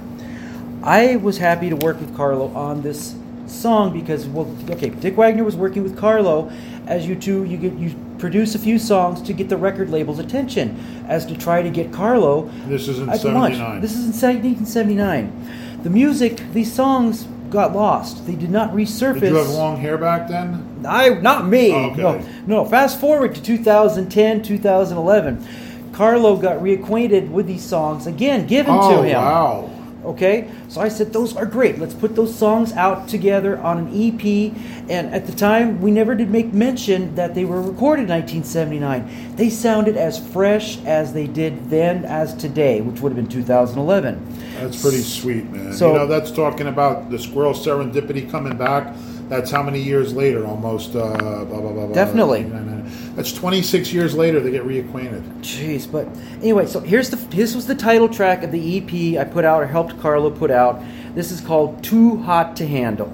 I was happy to work with Carlo on this song because, well, okay, Dick Wagner was working with Carlo. As you two, you get you produce a few songs to get the record label's attention, as to try to get Carlo. This is in at launch. seventy-nine. This is in nineteen seventy-nine. The music, these songs got lost. They did not resurface. Did you have long hair back then? I not me. Oh, okay. No, no. Fast forward to two thousand ten, two thousand eleven. Carlo got reacquainted with these songs again, given Oh, to him. wow. Okay, so I said those are great. Let's put those songs out together on an E P. And at the time, we never did make mention that they were recorded in nineteen seventy-nine. They sounded as fresh as they did then as today, which would have been two thousand eleven. That's pretty sweet, man. So- you know, that's talking about the Squirrel Serendipity coming back. That's how many years later, almost. Uh, blah, blah, blah, blah. Definitely. That's twenty-six years later they get reacquainted. Jeez, but anyway, so here's the this was the title track of the E P I put out or helped Carlo put out. This is called Too Hot to Handle.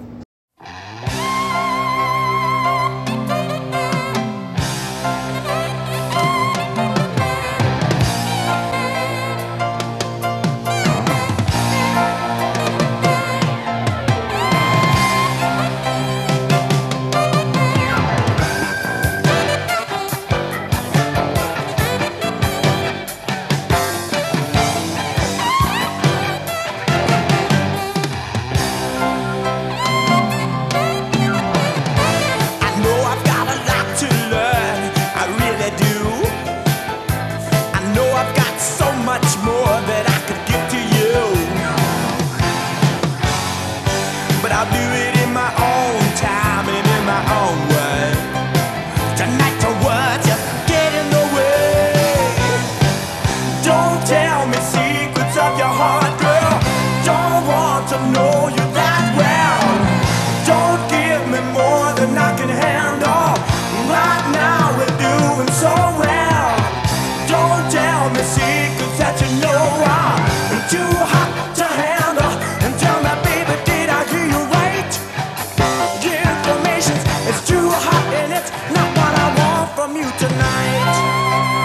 you tonight.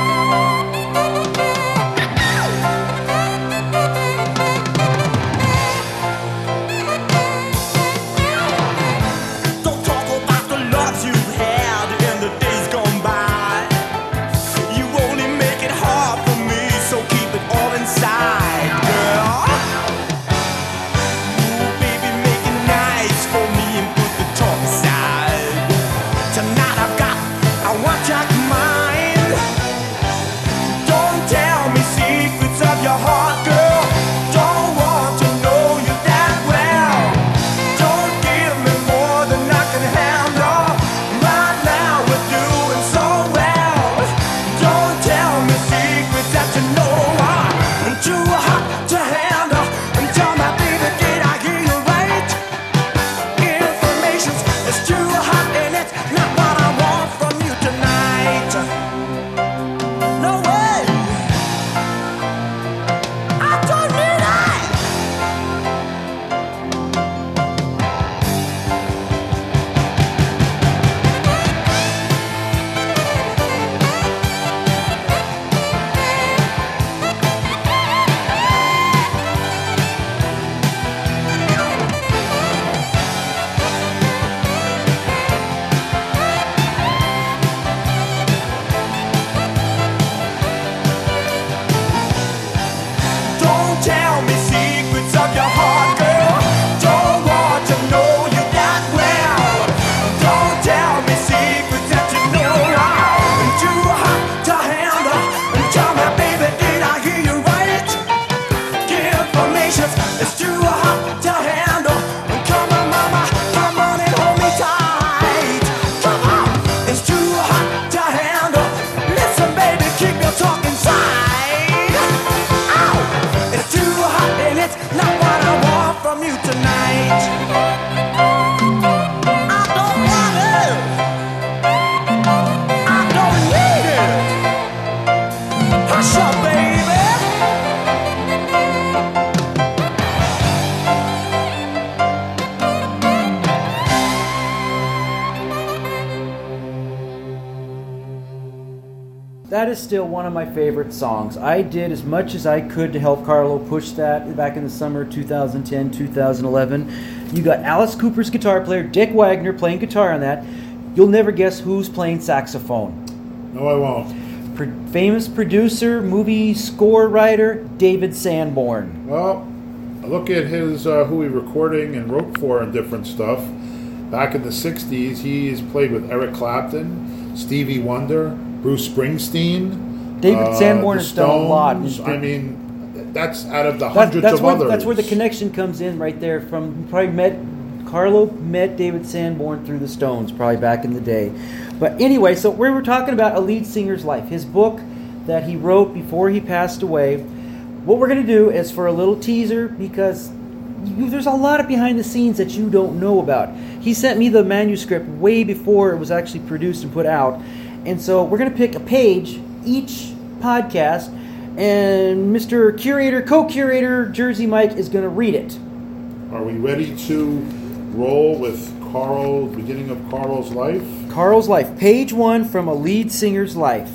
Don't talk about the loves you've had in the days gone by. You only make it hard for me, so keep it all inside, girl. Ooh, baby, make it nice for me and put the talk aside. Tonight I've got a one-track mind. Don't tell me secrets of your heart, girl. Don't want to know you that well. Don't give me more than I can handle. Right now we're doing so well. Don't tell me secrets that you know are too hot to handle. And tell my baby, did I hear you right? Information's is too hot and it's not what I want from you tonight. No way. I don't need it. Don't tell me secrets of your heart, girl. Don't want to know you that well. Don't tell me secrets that you know are too hot to handle. And tell me, baby, did I hear you right? Information is too hot to handle. Come on, mama, come on and hold me tight. Come on, it's too hot to handle. Listen, baby, keep your talk inside. Ow, it's too hot and it's not what I want from you tonight. I don't want it. I don't need it. Hush up, baby. That is still one of my favorite songs. I did as much as I could to help Carlo push that back in the summer of two thousand ten, two thousand eleven. You got Alice Cooper's guitar player, Dick Wagner, playing guitar on that. You'll never guess who's playing saxophone. No, I won't. Pro- famous producer, movie score writer, David Sanborn. Well, I look at his uh, who he recording and wrote for and different stuff. Back in the sixties, he's played with Eric Clapton, Stevie Wonder, Bruce Springsteen. David uh, Sanborn the has done a lot. Stones. I mean, that's out of the That's, hundreds that's of where, others. that's where the connection comes in right there. From probably met Carlo met David Sanborn through the Stones probably back in the day. But anyway, so we were talking about a lead singer's life, his book that he wrote before he passed away. What we're going to do is for a little teaser, because you, there's a lot of behind the scenes that you don't know about. He sent me the manuscript way before it was actually produced and put out. And so we're going to pick a page each podcast, and Mister Curator, co-curator, Jersey Mike is going to read it. Are we ready to roll with Carl, beginning of Carl's life? Carl's life, page one from a lead singer's life.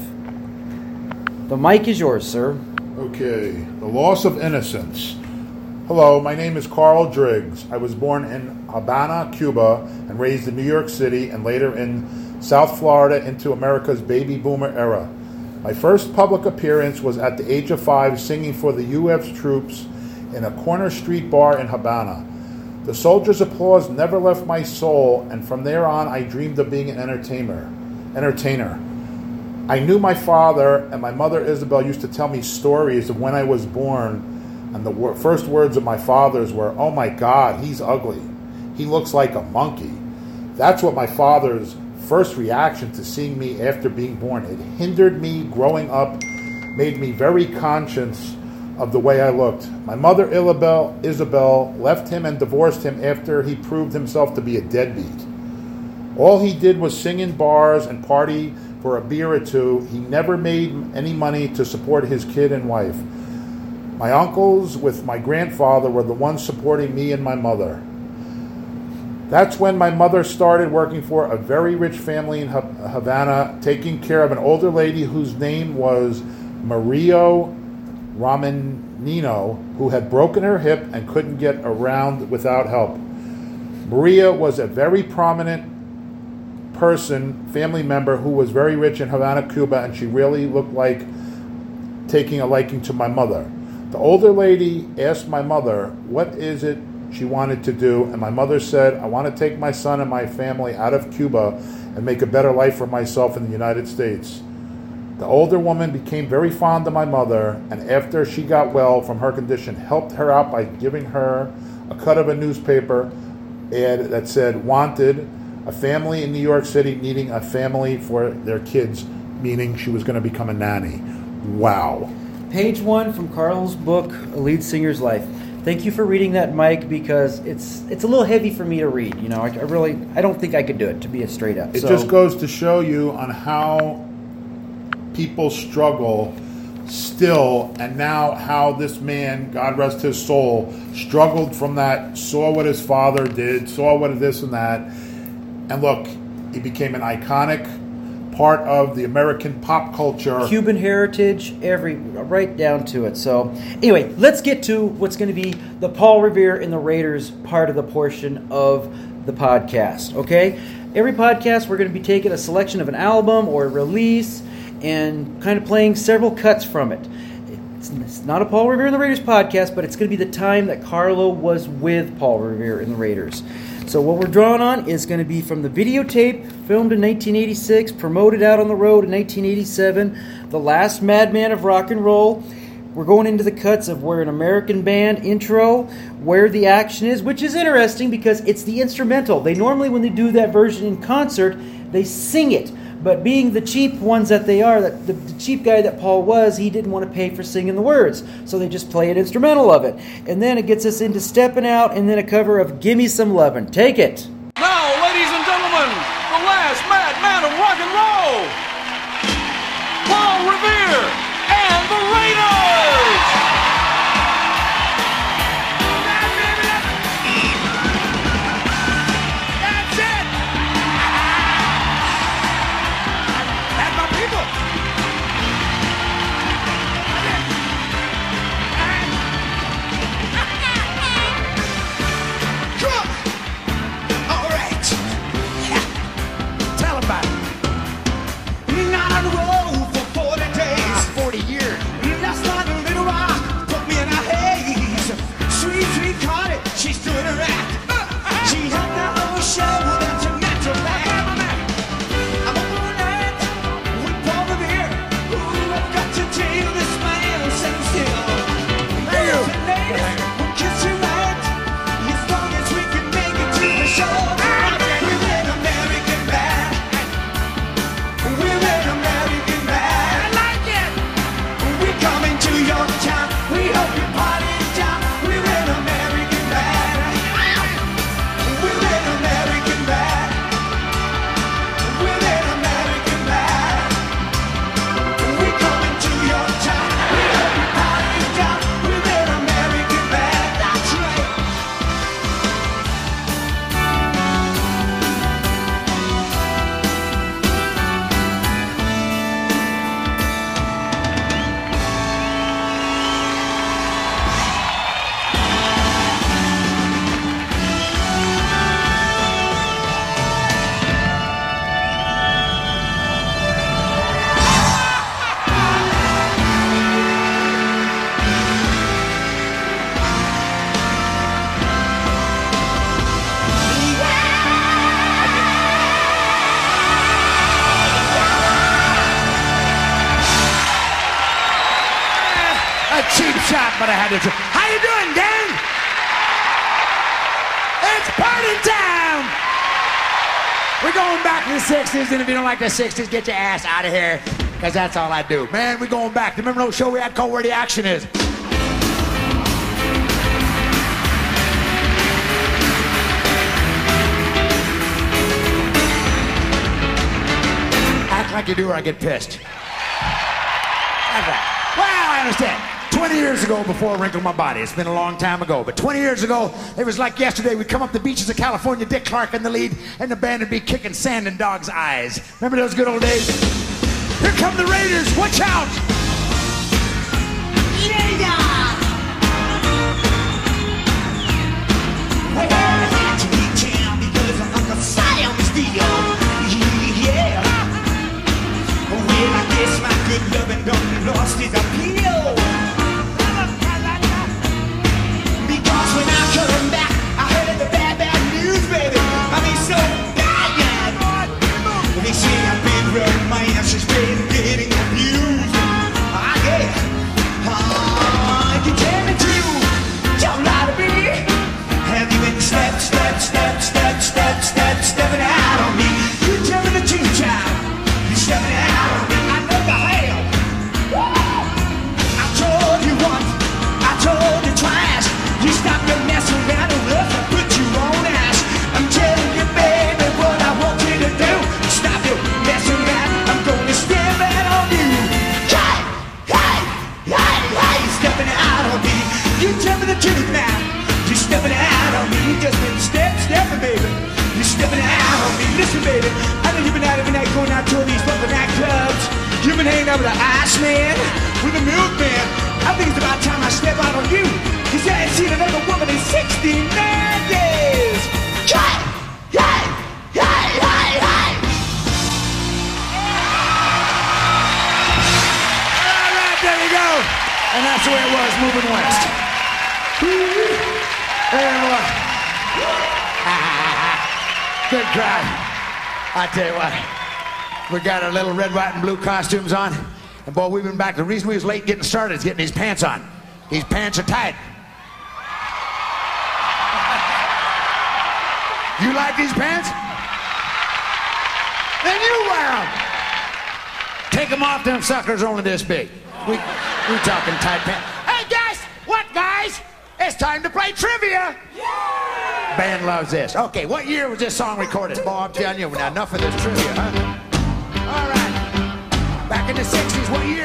The mic is yours, sir. Okay, the loss of innocence. Hello, my name is Carl Driggs. I was born in Havana, Cuba, and raised in New York City and later in South Florida into America's baby boomer era. My first public appearance was at the age of five singing for the U S troops in a corner street bar in Havana. The soldiers' applause never left my soul, and from there on I dreamed of being an entertainer. entertainer. I knew my father, and my mother Isabel used to tell me stories of when I was born, and the wor- first words of my father's were, "Oh my God, he's ugly. He looks like a monkey." That's what my father's first reaction to seeing me after being born. It hindered me growing up, made me very conscious of the way I looked. My mother Isabel, Isabel left him and divorced him after he proved himself to be a deadbeat. All he did was sing in bars and party for a beer or two. He never made any money to support his kid and wife. My uncles with my grandfather were the ones supporting me and my mother. That's when my mother started working for a very rich family in Ha- Havana, taking care of an older lady whose name was Mario Romanino, who had broken her hip and couldn't get around without help. Maria was a very prominent person, family member, who was very rich in Havana, Cuba, and she really looked like taking a liking to my mother. The older lady asked my mother, what is it she wanted to do, and my mother said, I want to take my son and my family out of Cuba and make a better life for myself in the United States. The older woman became very fond of my mother, and after she got well from her condition, helped her out by giving her a cut of a newspaper ad that said, wanted, a family in New York City needing a family for their kids, meaning she was going to become a nanny. Wow. Page one from Carl's book, A Lead Singer's Life. Thank you for reading that, Mike, because it's it's a little heavy for me to read. You know, I, I really, I don't think I could do it, to be a straight up. It so, just goes to show you on how people struggle still, and now how this man, God rest his soul, struggled from that, saw what his father did, saw what this and that, and look, he became an iconic part of the American pop culture. Cuban heritage, every right down to it. So anyway, let's get to what's going to be the Paul Revere and the Raiders part of the portion of the podcast. Okay, every podcast we're going to be taking a selection of an album or a release and kind of playing several cuts from it. It's, it's not a Paul Revere and the Raiders podcast, but it's going to be the time that Carlo was with Paul Revere and the Raiders. So what we're drawing on is going to be from the videotape, filmed in nineteen eighty-six, promoted out on the road in nineteen eighty-seven, The Last Madman of Rock and Roll. We're going into the cuts of We're an American Band intro, Where the Action Is, which is interesting because it's the instrumental. They normally, when they do that version in concert, they sing it. But being the cheap ones that they are, that the, the cheap guy that Paul was, he didn't want to pay for singing the words. So they just play an instrumental of it. And then it gets us into Steppin' Out and then a cover of Gimme Some Lovin'. Take it. Now, ladies and gentlemen, the last madman of rock and roll, Paul Revere and the Raiders! That's it! That's my people! All right. Tell about it. Been out on the road for forty days. forty years. Last night a little rock put me in a haze. Sweet, sweet Connie, she's doing her act. She had that old show that's a natural fact. I'm up all night with Paul Revere. Ooh, I've got to tell this man stand still. Thank you. We'll kiss you right as long as we can make it to the show. We're an American band. We're an American band. I like it. We're coming to your town. We hope you party down. We're an American band. We're an American band. We're an American band. We're coming to your town. We hope you party down. We're an American band. That's right. A cheap shot, but I had to. Try. How you doing, gang? It's party time. We're going back to the sixties, and if you don't like the sixties, get your ass out of here, because that's all I do. Man, we're going back. Remember that show we had called Where the Action Is? Act like you do or I get pissed. That's right. Well, I understand. twenty years ago, before Wrinkle My Body, it's been a long time ago, but twenty years ago, it was like yesterday. We'd come up the beaches of California, Dick Clark in the lead, and the band would be kicking sand in dogs' eyes. Remember those good old days? Here come the Raiders, watch out! Yeah! Well, I had to leave town because Uncle Sam is still, yeah. Well, I guess my good loving done lost its appeal. Because when I come back, I heard the bad, bad news, baby. I mean, so bad. They say I've been romance, it's been getting abused. Ah, yeah. Ah, you tell me to, don't lie to me. Have you been step, step, step, step, step, step, stepping out on me? You tell me the truth, child. You stepping out on me. I know the hell. I told you once, I told you twice. You stop your messing around and look and put you on ass. I'm telling you, baby, what I want you to do. Stop your messing around. I'm gonna step out on you. Hey, hey, hey, hey, stepping out on me. You tell me the truth now. You stepping out on me. You just been step, stepping, baby. You stepping out on me. Listen, baby, I know you've been out every night going out to all these fucking nightclubs. You've been hanging out with the Iceman, with the Milkman. I think it's about time I step out on you. Cause I ain't seen another woman in sixty-nine years. Hey, hey, hey, hey, hey. All right, there you go. And that's the way it was moving west. And what? Good crowd. I tell you what, we got our little red, white, and blue costumes on. And boy, we've been back. The reason we was late getting started is getting these pants on. These pants are tight. You like these pants? Then you wear them. Take them off, them suckers only this big. We, we talking tight pants. Hey guys, what guys? It's time to play trivia. Yeah! Band loves this. Okay, what year was this song recorded? Boy, I'm telling you, now enough of this trivia, huh? All right. Back in the sixties, what year?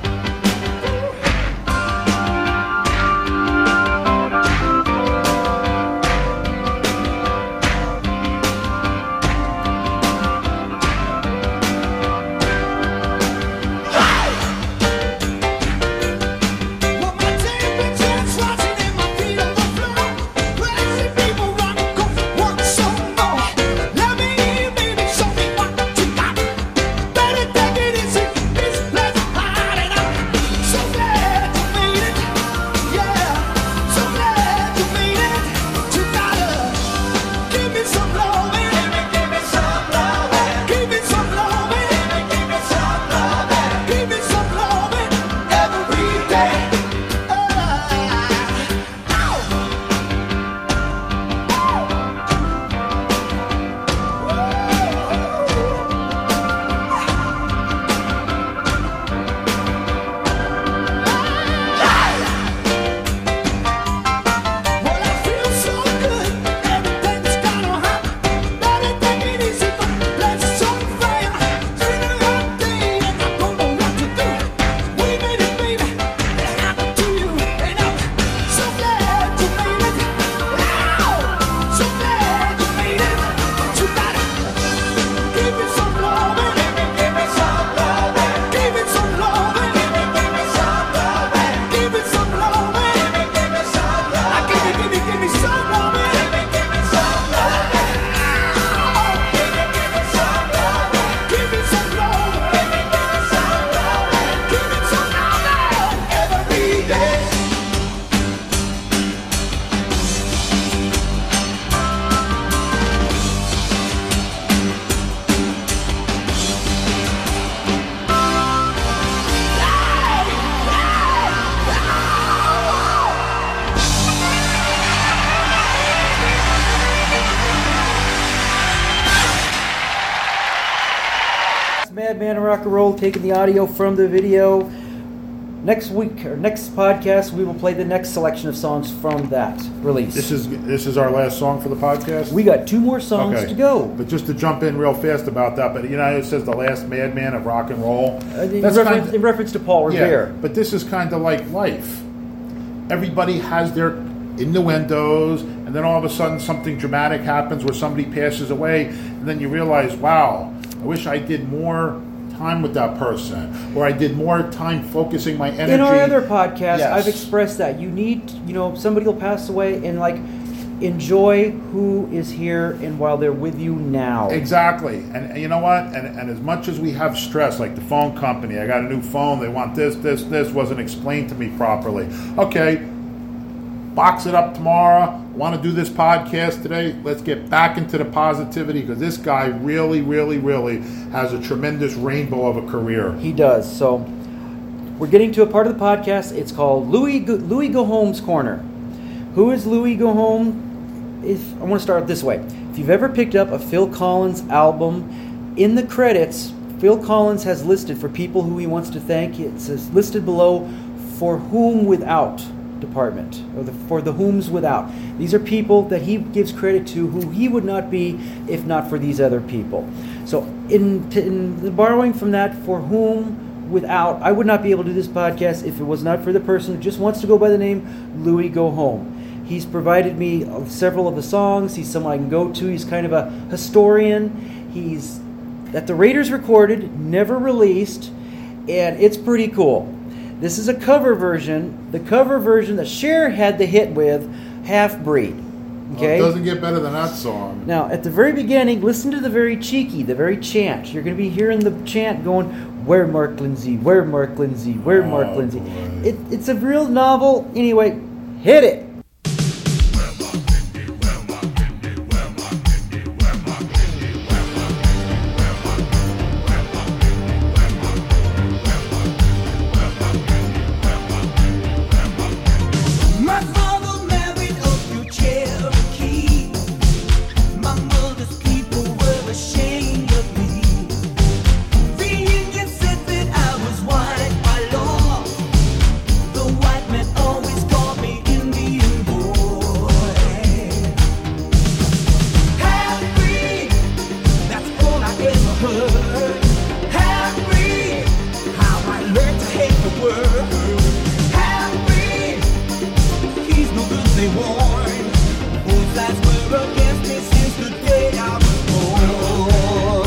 Better take it easy. Madman Rock and Roll, taking the audio from the video. next week or next podcast, we will play the next selection of songs from that release. This is this is our last song for the podcast. We got two more songs Okay. to go. But just to jump in real fast about that, but you know, it says the last madman of rock and roll. Uh, in, That's reference, kind in reference to Paul yeah, Revere. but this is kind of like life. Everybody has their innuendos, and then all of a sudden something dramatic happens where somebody passes away, and then you realize, wow, I wish I did more time with that person, or I did more time focusing my energy. In our other podcast, Yes. I've expressed that you need, you know, somebody will pass away and like enjoy who is here and while they're with you now. Exactly. And, and you know what? And, and as much as we have stress, like the phone company, I got a new phone, they want this, this, this, wasn't explained to me properly. Okay, box it up tomorrow. Want to do this podcast today? Let's get back into the positivity, because this guy really, really, really has a tremendous rainbow of a career. He does. So we're getting to a part of the podcast. It's called Louis Go, Louis Go Home's Corner. Who is Louis Go Home? If I want to start this way. If you've ever picked up a Phil Collins album, in the credits, Phil Collins has listed for people who he wants to thank. It says listed below for whom without department, or the, for the whom's without. These are people that he gives credit to who he would not be if not for these other people. So in, in the borrowing from that, for whom without, I would not be able to do this podcast if it was not for the person who just wants to go by the name Louis Go Home. He's provided me several of the songs. He's someone I can go to. He's kind of a historian. He's that the Raiders recorded, never released, and it's pretty cool. This is a cover version, the cover version that Cher had the hit with, Half Breed. Okay? Well, it doesn't get better than that song. Now, at the very beginning, listen to the very cheeky, the very chant. You're going to be hearing the chant going, where Mark Lindsay, where Mark Lindsay, where Mark Oh, Lindsay. boy. It, it's a real novel. Anyway, hit it. My father married a few Cherokee. My mother's people were ashamed of me. The Indian said that I was white by law. The white man always called me Indian boy. Half-breed, that's all I ever heard. Half-breed, how I learned to hate the word. Half-breed, he's no good, they warn. Both sides were against me since the day I was born.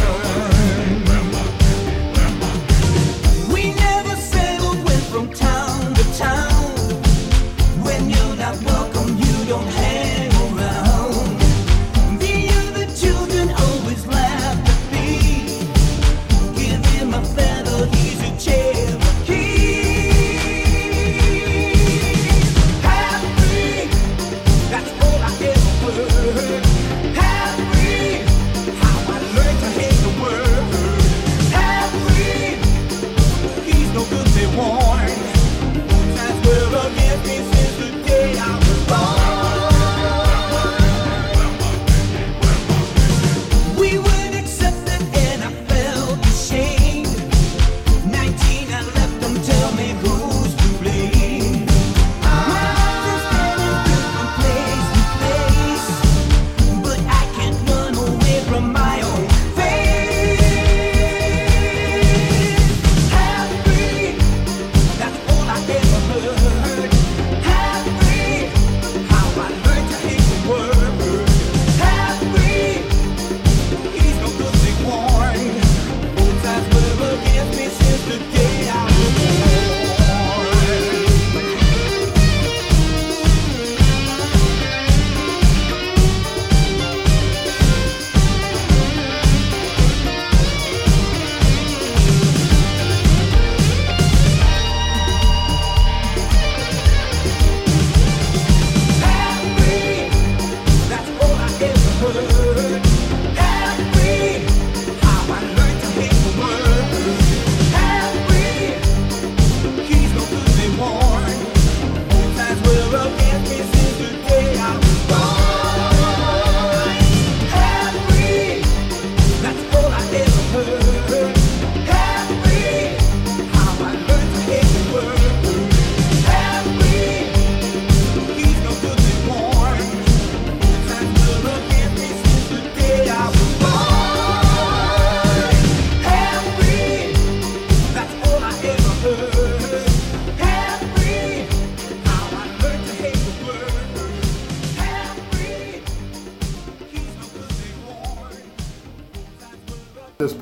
We never settled, went from town to town. When you're not welcome, you don't hang around. The other children always laughed at me. Give him a feather, he's a Cherokee. Half-breed, that's all I ever heard. Half-breed, how I learned to hate the word. Half-breed, he's no good, they warn. Both sides were against me since the day I was born. We weren't accepted and I felt ashamed. Nineteen, I left them, tell me who's to blame. Miles been in different place to place, but I can't run away from my own fate. Half-breed, that's all I ever heard.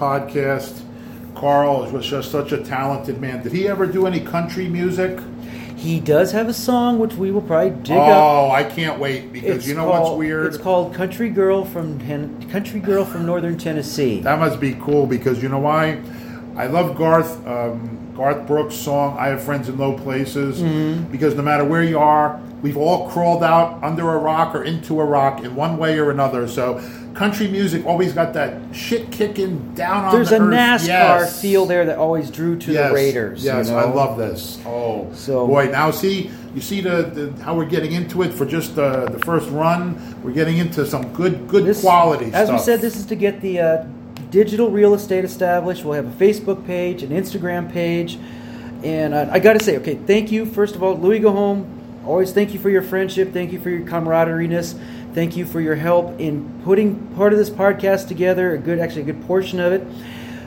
podcast. Carl was just such a talented man. Did he ever do any country music? He does have a song which we will probably dig up. Oh, I can't wait because It's you know called- what's weird? It's called "Country Girl from Ten- Country Girl from Northern Tennessee." That must be cool because you know why? I love Garth um, Garth Brooks' song "I Have Friends in Low Places" Mm-hmm. because no matter where you are, we've all crawled out under a rock or into a rock in one way or another. So country music always got that shit kicking down on There's the a earth. NASCAR Yes. feel there that always drew to Yes, the Raiders. Yes, you know? I love this. Oh, So- boy! Now see, you see the, the how we're getting into it for just uh, the first run. We're getting into some good, good This- quality As stuff. we said, this is to get the uh, digital real estate established. We'll have a Facebook page, an Instagram page, and uh, I got to say, okay, thank you first of all, Louis Go Home. Always thank you for your friendship. Thank you for your camaraderie-ness. Thank you for your help in putting part of this podcast together. A good, actually, a good portion of it.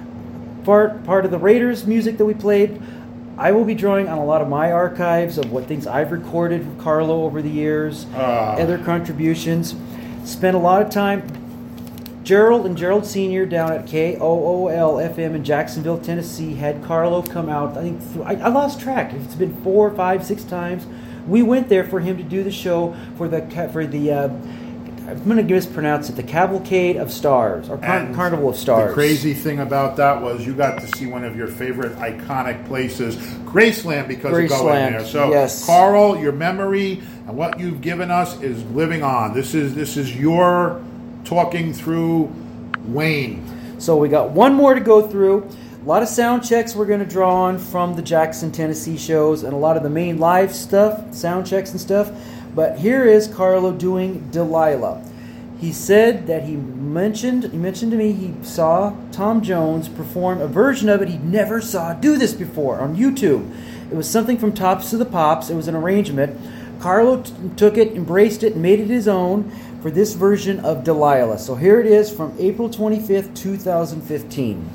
Part part of the Raiders music that we played. I will be drawing on a lot of my archives of what things I've recorded with Carlo over the years, Ah. other contributions. Spent a lot of time. Gerald and Gerald Senior down at K O O L F M in Jacksonville, Tennessee, had Carlo come out. I think th- I, I lost track. It's been four, five, six times. We went there for him to do the show for the ca- for the. Uh, I'm going to mispronounce it. The Cavalcade of Stars or Car- And Carnival of Stars. The crazy thing about that was you got to see one of your favorite iconic places, Graceland, because of going Graceland, there. So, yes. Carl, your memory and what you've given us is living on. This is this is your talking through Wayne. So we got one more to go through. A lot of sound checks we're going to draw on from the Jackson, Tennessee shows and a lot of the main live stuff, sound checks and stuff. But here is Carlo doing Delilah. He said that he mentioned he mentioned to me he saw Tom Jones perform a version of it he never saw do this before on YouTube. It was something from Tops to the Pops. It was an arrangement. Carlo t- took it, embraced it, and made it his own for this version of Delilah. So here it is from April twenty-fifth, twenty fifteen.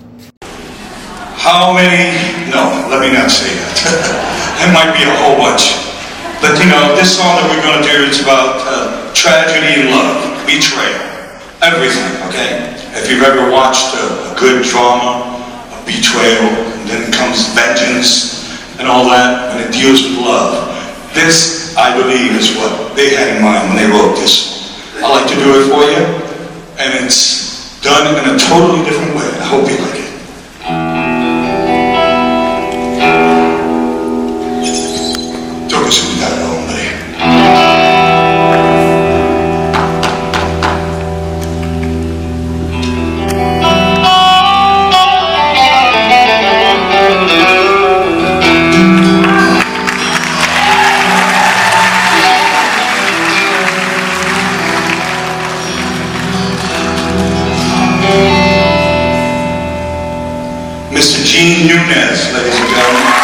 How many? No, let me not say that. It might be a whole bunch. But you know, this song that we're going to do is about uh, tragedy and love, betrayal, everything, okay? If you've ever watched a, a good drama, a betrayal, and then comes vengeance and all that, and it deals with love. This, I believe, is what they had in mind when they wrote this. I like to do it for you, and it's done in a totally different way. I hope you like it. Toca su chitarra, hombre. Mister Gene Nunez, ladies and gentlemen.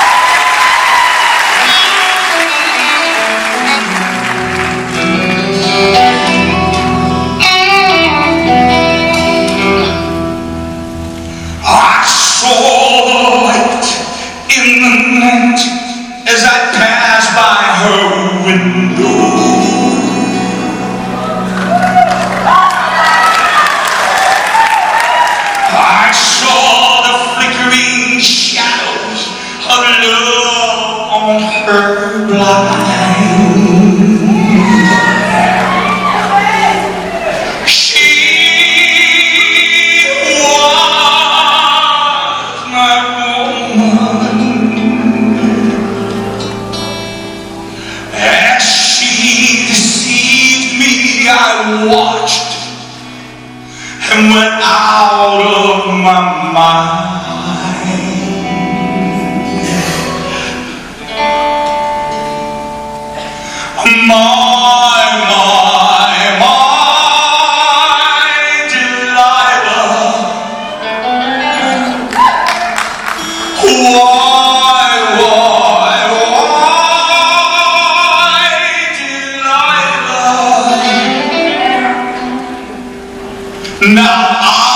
I saw the light in the night as I passed by her window. I saw the flickering shadows of love on her blind. She was my woman. As she deceived me, I watched and went out of my mind. My, my, my Delilah. Why, why, why Delilah? Now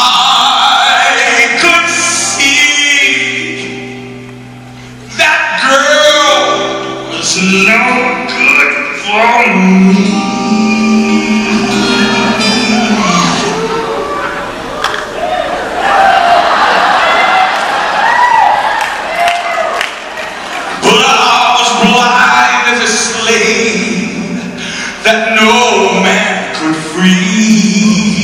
I could see that girl was no good for me. that no man could free.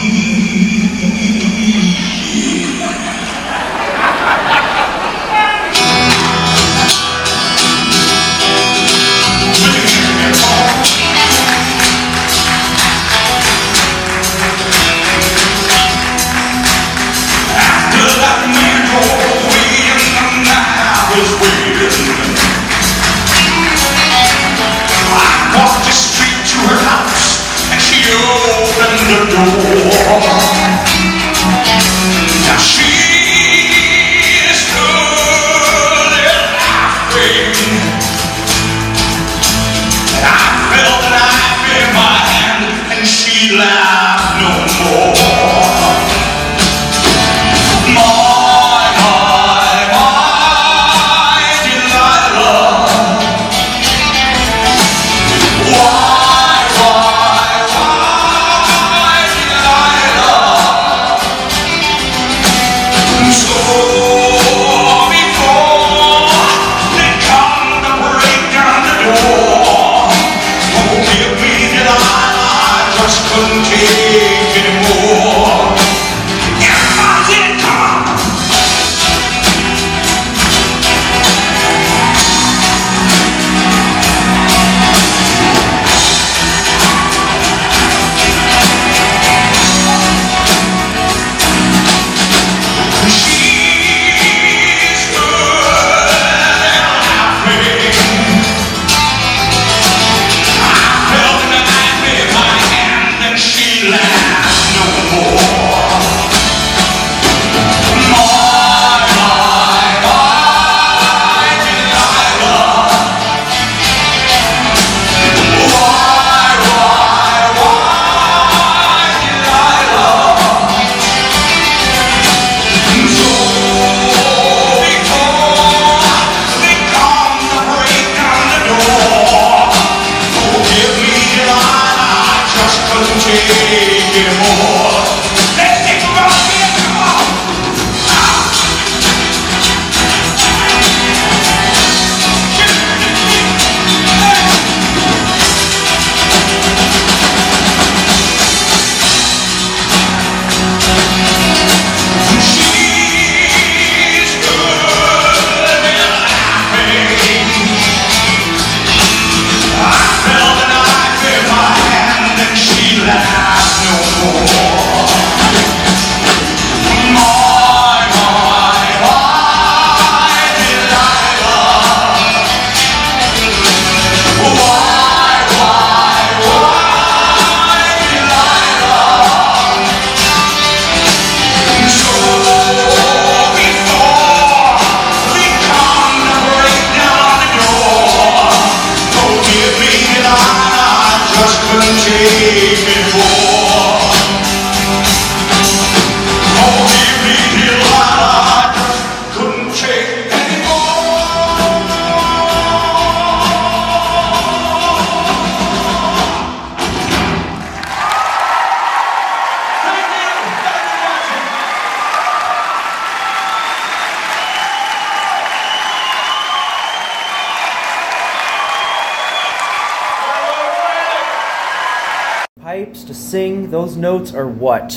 Pipes to sing, those notes are what?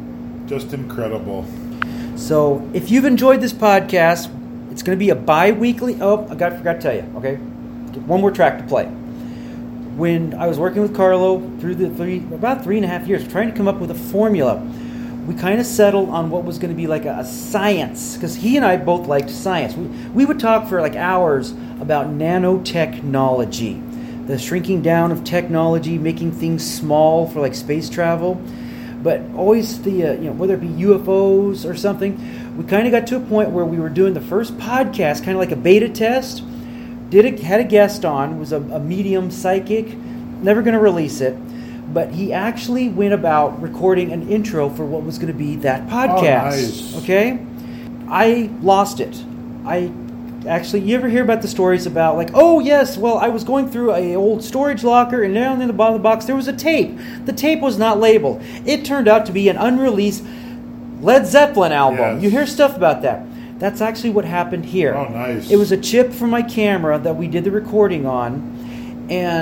Just incredible. So, if you've enjoyed this podcast, it's going to be a bi-weekly... Oh, I got, forgot to tell you, okay? One more track to play. When I was working with Carlo through the three, about three and a half years, trying to come up with a formula, we kind of settled on what was going to be like a, a science, because he and I both liked science. We, we would talk for like hours about nanotechnology, the shrinking down of technology, making things small for like space travel. But always the, uh, you know, whether it be U F Os or something, we kind of got to a point where we were doing the first podcast, kind of like a beta test. Did a, had a guest on, was a, a medium psychic, never going to release it, but he actually went about recording an intro for what was going to be that podcast. Oh, nice. Okay? I lost it. I actually, you ever hear about the stories about like, oh yes, well I was going through a old storage locker and down in the bottom of the box there was a tape. The tape was not labeled. It turned out to be an unreleased Led Zeppelin album. Yes. You hear stuff about that. That's actually what happened here. Oh, nice. It was a chip from my camera that we did the recording on, and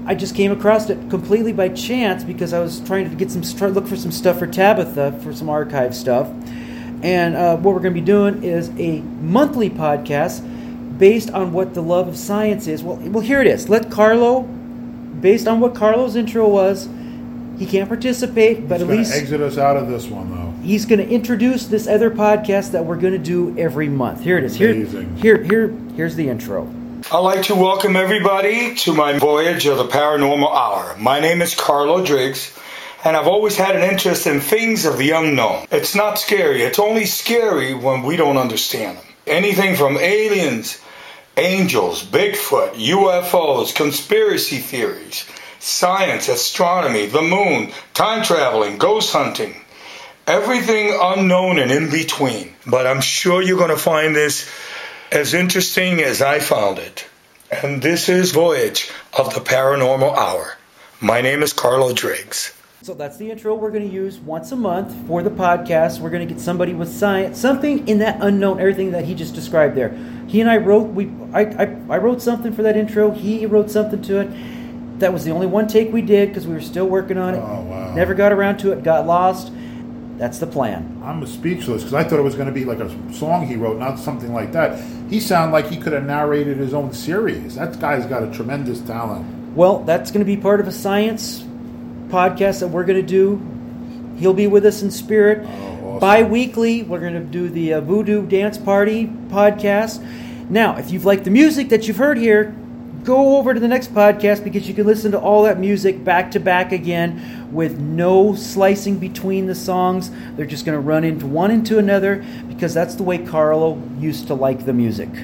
I just came across it completely by chance because I was trying to get some, try to look for some stuff for Tabitha, for some archive stuff. And uh, what we're going to be doing is a monthly podcast based on what the love of science is. Well, well, here it is. Let Carlo, based on what Carlo's intro was, he can't participate, but He's at gonna least exit us out of this one, though. he's going to introduce this other podcast that we're going to do every month. Here it is. Here, Amazing. here, here, here's the intro. I'd like to welcome everybody to my voyage of the Paranormal Hour. My name is Carlo Driggs, and I've always had an interest in things of the unknown. It's not scary. It's only scary when we don't understand them. Anything from aliens, angels, Bigfoot, U F Os, conspiracy theories, science, astronomy, the moon, time traveling, ghost hunting. Everything unknown and in between. But I'm sure you're going to find this as interesting as I found it. And this is Voyage of the Paranormal Hour. My name is Carlo Driggs. So that's the intro we're going to use once a month for the podcast. We're going to get somebody with science, something in that unknown, everything that he just described there. He and I wrote, we, I, I, I wrote something for that intro. He wrote something to it. That was the only one take we did because we were still working on it. Oh, wow. Never got around to it, got lost. That's the plan. I'm speechless because I thought it was going to be like a song he wrote, not something like that. He sounded like he could have narrated his own series. That guy's got a tremendous talent. Well, that's going to be part of a science podcast that we're going to do. He'll be with us in spirit. Oh, awesome. Bi-weekly, we're going to do the uh, Voodoo Dance Party podcast. Now, if you've liked the music that you've heard here, go over to the next podcast because you can listen to all that music back to back again with no slicing between the songs. They're just going to run into one into another because that's the way Carlo used to like the music.